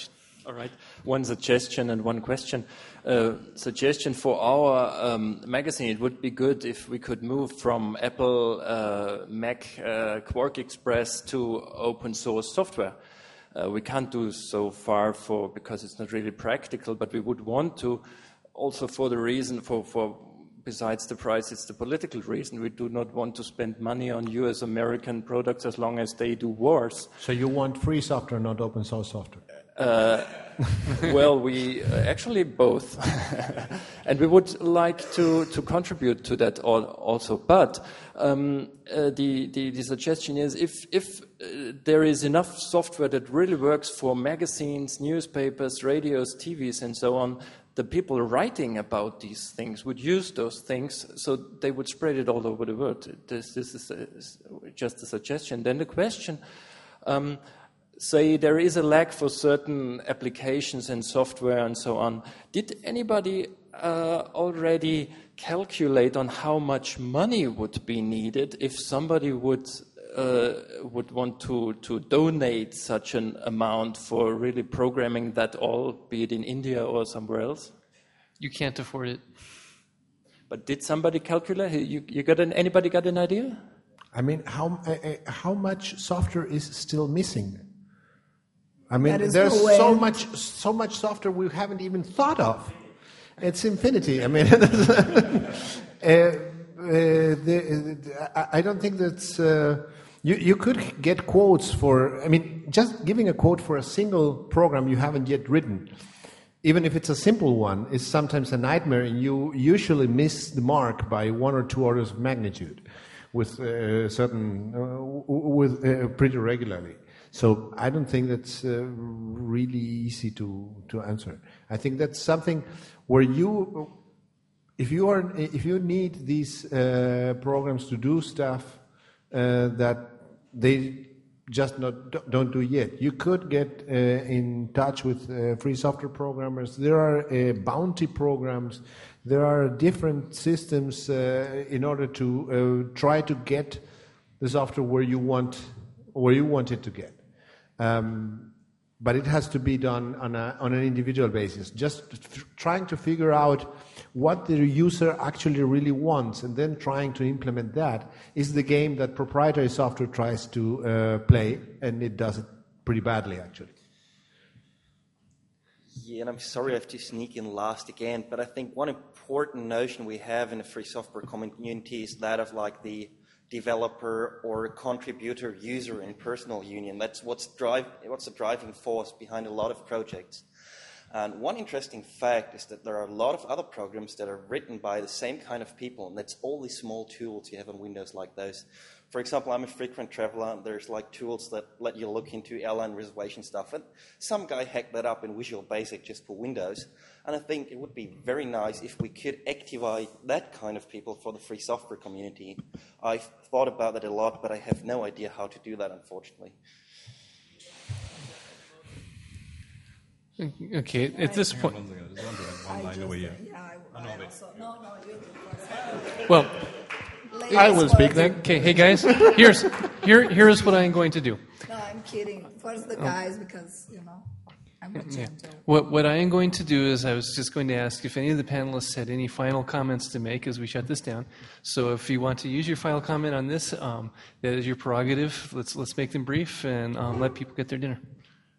Speaker 12: All right. One suggestion and one question. Suggestion for our magazine, it would be good if we could move from Apple, Mac, Quark Express to open source software. We can't do so far because it's not really practical, but we would want to, also for the reason, besides the price, it's the political reason. We do not want to spend money on US American products as long as they do wars.
Speaker 4: So you want free software, not open source software?
Speaker 12: Well, we actually both. And we would like to contribute to that also. But the suggestion is if there is enough software that really works for magazines, newspapers, radios, TVs, and so on, the people writing about these things would use those things, so they would spread it all over the world. This is just a suggestion. Then the question, say there is a lack for certain applications and software and so on. Did anybody already calculate on how much money would be needed if somebody would want to donate such an amount for really programming that all, be it in India or somewhere else?
Speaker 1: You can't afford it.
Speaker 12: But did somebody calculate? Anybody got an idea?
Speaker 4: I mean, how much software is still missing? I mean, there's so much software we haven't even thought of. It's infinity. I mean, I don't think that's. You could get quotes for. I mean, just giving a quote for a single program you haven't yet written, even if it's a simple one, is sometimes a nightmare, and you usually miss the mark by 1 or 2 orders of magnitude, with pretty regularly. So I don't think that's really easy to answer. I think that's something where if you need these programs to do stuff that they just don't do yet, you could get in touch with free software programmers. There are bounty programs. There are different systems in order to try to get the software where you want it to get. But it has to be done on an individual basis. Just trying to figure out what the user actually really wants, and then trying to implement that is the game that proprietary software tries to play, and it does it pretty badly, actually.
Speaker 7: Yeah, and I'm sorry I have to sneak in last again, but I think one important notion we have in the free software community is that of like the developer or contributor user in personal union. That's what's the driving force behind a lot of projects. And one interesting fact is that there are a lot of other programs that are written by the same kind of people, and that's all these small tools you have on Windows like those. For example, I'm a frequent traveler, and there's like tools that let you look into airline reservation stuff, and some guy hacked that up in Visual Basic just for Windows. And I think it would be very nice if we could activate that kind of people for the free software community. I've thought about it a lot, but I have no idea how to do that, unfortunately.
Speaker 1: Okay, at this point.
Speaker 2: One line over here.
Speaker 1: Well,
Speaker 4: I will speak then.
Speaker 1: Okay, hey guys, here's what I'm going to do.
Speaker 3: No, I'm kidding. First the guys, because I'm a gentle.
Speaker 1: What I am going to do is I was just going to ask if any of the panelists had any final comments to make as we shut this down. So if you want to use your final comment on this, that is your prerogative. Let's make them brief and let people get their dinner.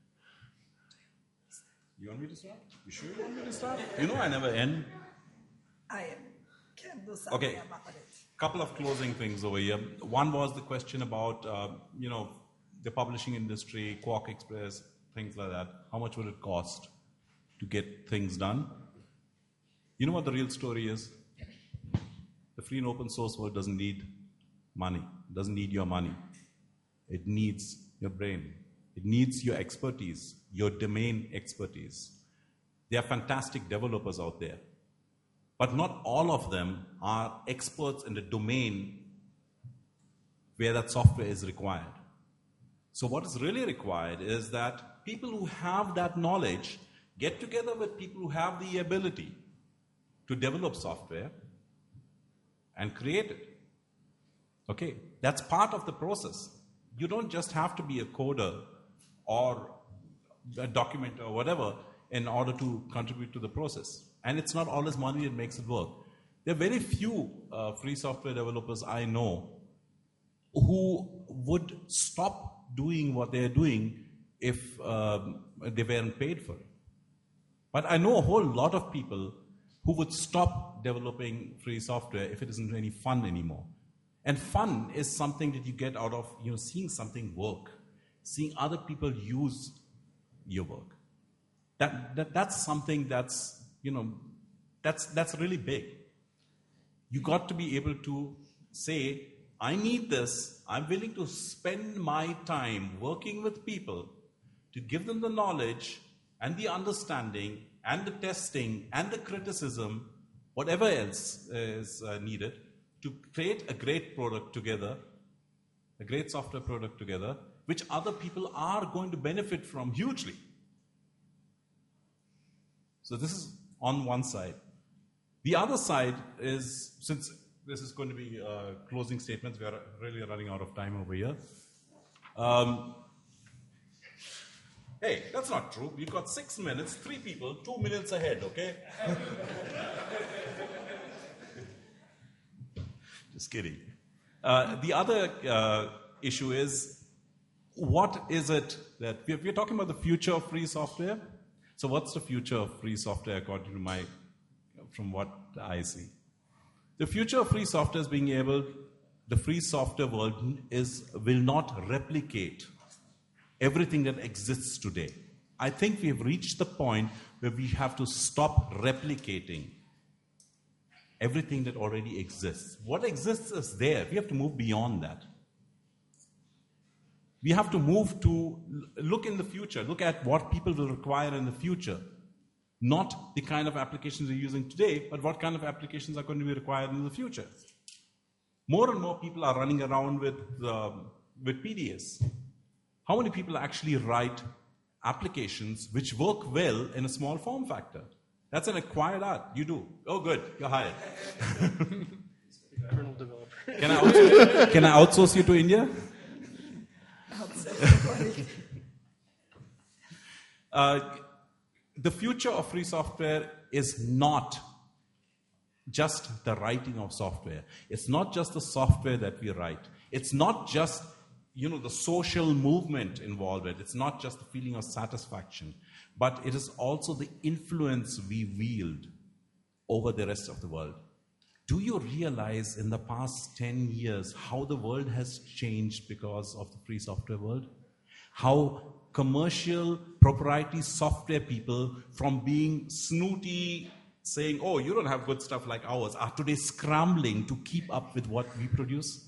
Speaker 2: You want me to start? You sure you want me to start? You know I never end.
Speaker 3: I can do something about it.
Speaker 2: Couple of closing things over here. One was the question about, the publishing industry, Quark Express, things like that. How much would it cost to get things done? You know what the real story is? The free and open source world doesn't need money. It doesn't need your money. It needs your brain. It needs your expertise, your domain expertise. There are fantastic developers out there, but not all of them are experts in the domain where that software is required. So what is really required is that people who have that knowledge get together with people who have the ability to develop software and create it. Okay, that's part of the process. You don't just have to be a coder or a document or whatever in order to contribute to the process. And it's not always money that makes it work. There are very few free software developers I know who would stop doing what they're doing if they weren't paid for it. But I know a whole lot of people who would stop developing free software if it isn't any fun anymore. And fun is something that you get out of seeing something work, seeing other people use your work. That's something that's really big. You got to be able to say, I need this. I'm willing to spend my time working with people to give them the knowledge and the understanding and the testing and the criticism, whatever else is needed, to create a great product together, a great software product together, which other people are going to benefit from hugely. So this is on one side. The other side is, since this is going to be closing statements, we are really running out of time over here. Hey, that's not true. You've got 6 minutes, 3 people, 2 minutes ahead, okay? Just kidding. The other issue is, what is it that we're talking about the future of free software? So what's the future of free software according to from what I see? The future of free software is the free software world will not replicate everything that exists today. I think we have reached the point where we have to stop replicating everything that already exists. What exists is there. We have to move beyond that. We have to move to look in the future, look at what people will require in the future. Not the kind of applications we're using today, but what kind of applications are going to be required in the future. More and more people are running around with PDAs. How many people actually write applications which work well in a small form factor? That's an acquired art. You do. Oh, good. You're hired.
Speaker 1: Kernel developer.
Speaker 2: Can I outsource you to India? The future of free software is not just the writing of software. It's not just the software that we write. It's not just the social movement involved in it. It's not just the feeling of satisfaction, but it is also the influence we wield over the rest of the world. Do you realize in the past 10 years how the world has changed because of the free software world? How commercial proprietary software people, from being snooty, saying, oh, you don't have good stuff like ours, are today scrambling to keep up with what we produce?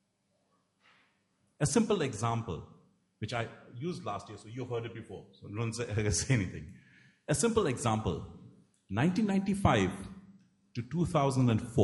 Speaker 2: A simple example, which I used last year, so you've heard it before, so don't say anything. A simple example, 1995 to 2004.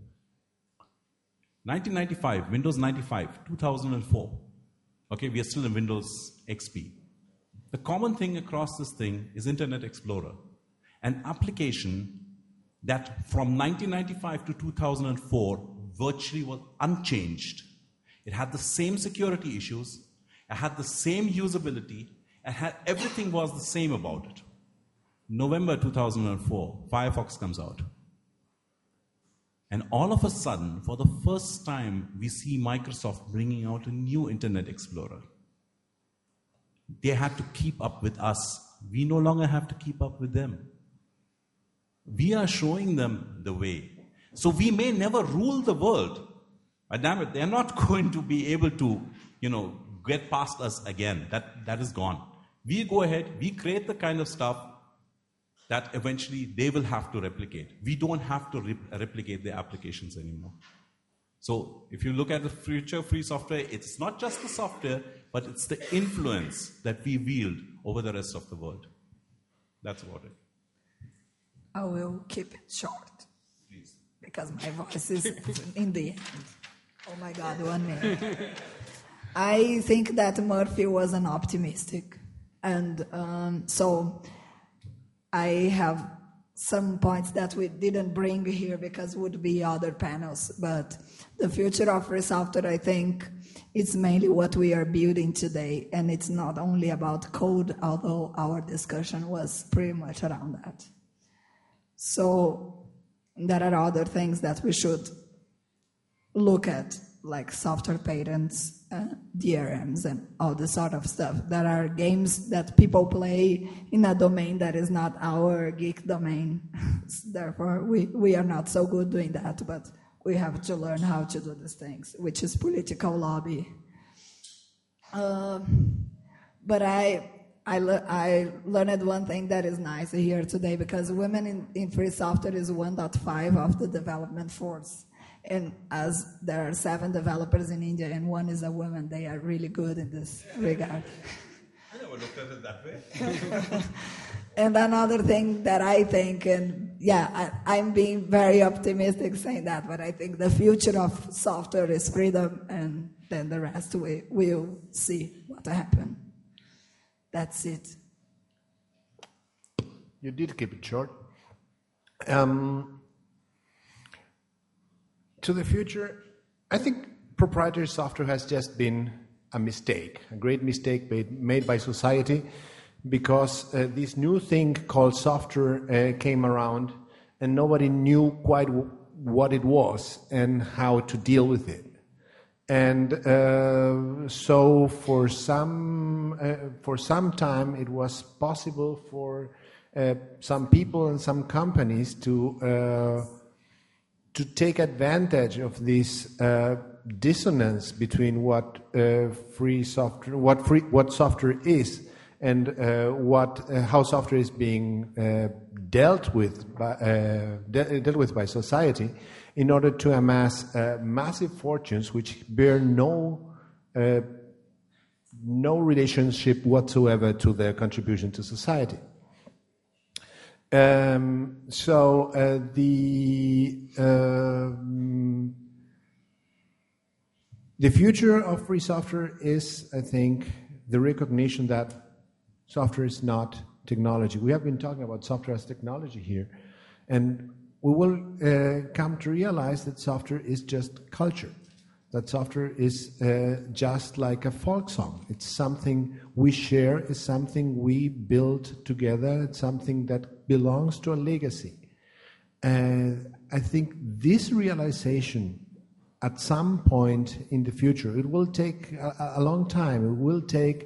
Speaker 2: 1995, Windows 95, 2004. Okay, we are still in Windows XP. The common thing across this thing is Internet Explorer, an application that from 1995 to 2004 virtually was unchanged. It had the same security issues, it had the same usability, everything was the same about it. November 2004, Firefox comes out. And all of a sudden, for the first time, we see Microsoft bringing out a new Internet Explorer. They had to keep up with us. We no longer have to keep up with them. We are showing them the way. So we may never rule the world, but damn it, they're not going to be able to, get past us again. That is gone. We go ahead, we create the kind of stuff that eventually they will have to replicate. We don't have to replicate their applications anymore. So if you look at the future free software, it's not just the software, but it's the influence that we wield over the rest of the world. That's about it.
Speaker 3: I will keep it short.
Speaker 2: Please.
Speaker 3: Because my voice is in the end. Oh my God, 1 minute. I think that Murphy was an optimistic. And so I have some points that we didn't bring here because would be other panels. But the future of free software, I think, is mainly what we are building today, and it's not only about code, although our discussion was pretty much around that. So there are other things that we should look at, like software patents, DRMs, and all this sort of stuff. There are games that people play in a domain that is not our geek domain. Therefore, we are not so good doing that, but we have to learn how to do these things, which is political lobby. But I learned one thing that is nice here today, because women in free software is 1.5 of the development force. And as there are 7 developers in India and 1 is a woman, they are really good in this regard.
Speaker 2: I never looked at it that way.
Speaker 3: And another thing that I think, and I'm being very optimistic saying that, but I think the future of software is freedom, and then the rest we'll see what happens. That's it.
Speaker 4: You did keep it short. To the future, I think proprietary software has just been a mistake, a great mistake made by society, because this new thing called software came around and nobody knew quite what it was and how to deal with it. And so for some time it was possible for some people and some companies to take advantage of this dissonance between what software is and how software is being dealt with by society, in order to amass massive fortunes which bear no relationship whatsoever to their contribution to society. The future of free software is, I think, the recognition that software is not technology. We have been talking about software as technology here, and we will come to realize that software is just culture, that software is just like a folk song. It's something we share, it's something we build together, it's something that belongs to a legacy. And I think this realization at some point in the future, it will take a long time, it will take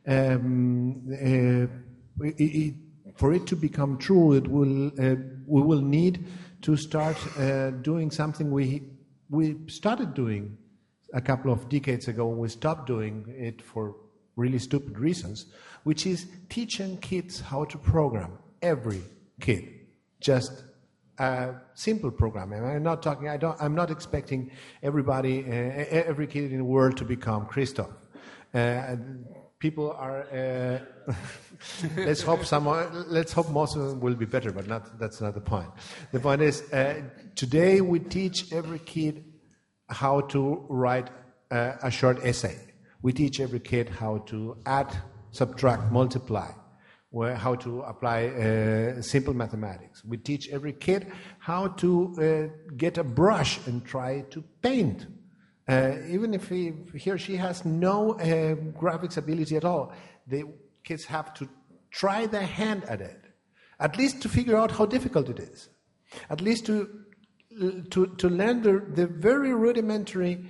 Speaker 4: for it to become true, we will need to start doing something we started doing a couple of decades ago. We stopped doing it for really stupid reasons, which is teaching kids how to program. Every kid, just simple programming. I'm not expecting everybody, every kid in the world to become Christoph. People are. Let's hope most of them will be better, but that's not the point. The point is, today we teach every kid how to write a short essay. We teach every kid how to add, subtract, multiply, how to apply simple mathematics. We teach every kid how to get a brush and try to paint. Even if he or she has no graphics ability at all, the kids have to try their hand at it, at least to figure out how difficult it is, at least to learn the very rudimentary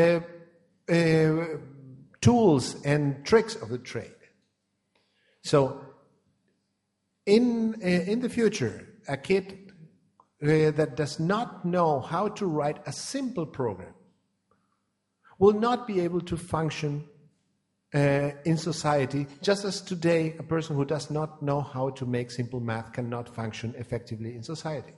Speaker 4: tools and tricks of the trade. So, in the future, a kid that does not know how to write a simple program will not be able to function in society, just as today a person who does not know how to make simple math cannot function effectively in society.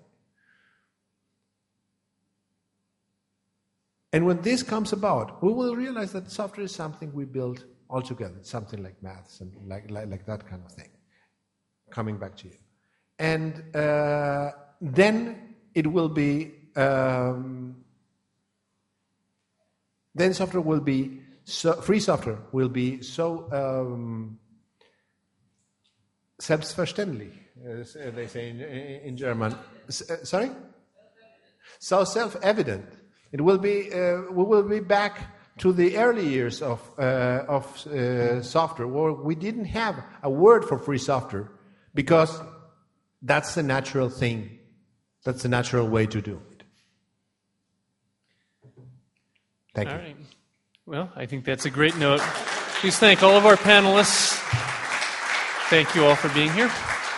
Speaker 4: And when this comes about, we will realize that software is something we build all together, something like maths and like that kind of thing. Coming back to you. And then it will be, then software will be, free software will be so selbstverständlich, as they say in German. Sorry? So self-evident. It will be. We will be back to the early years of software, where we didn't have a word for free software, because that's the natural thing. That's the natural way to do it. Thank you.
Speaker 1: All right. Well, I think that's a great note. Please thank all of our panelists. Thank you all for being here.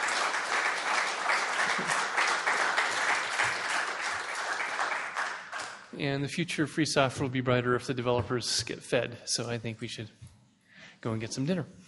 Speaker 1: And the future of free software will be brighter if the developers get fed. So I think we should go and get some dinner.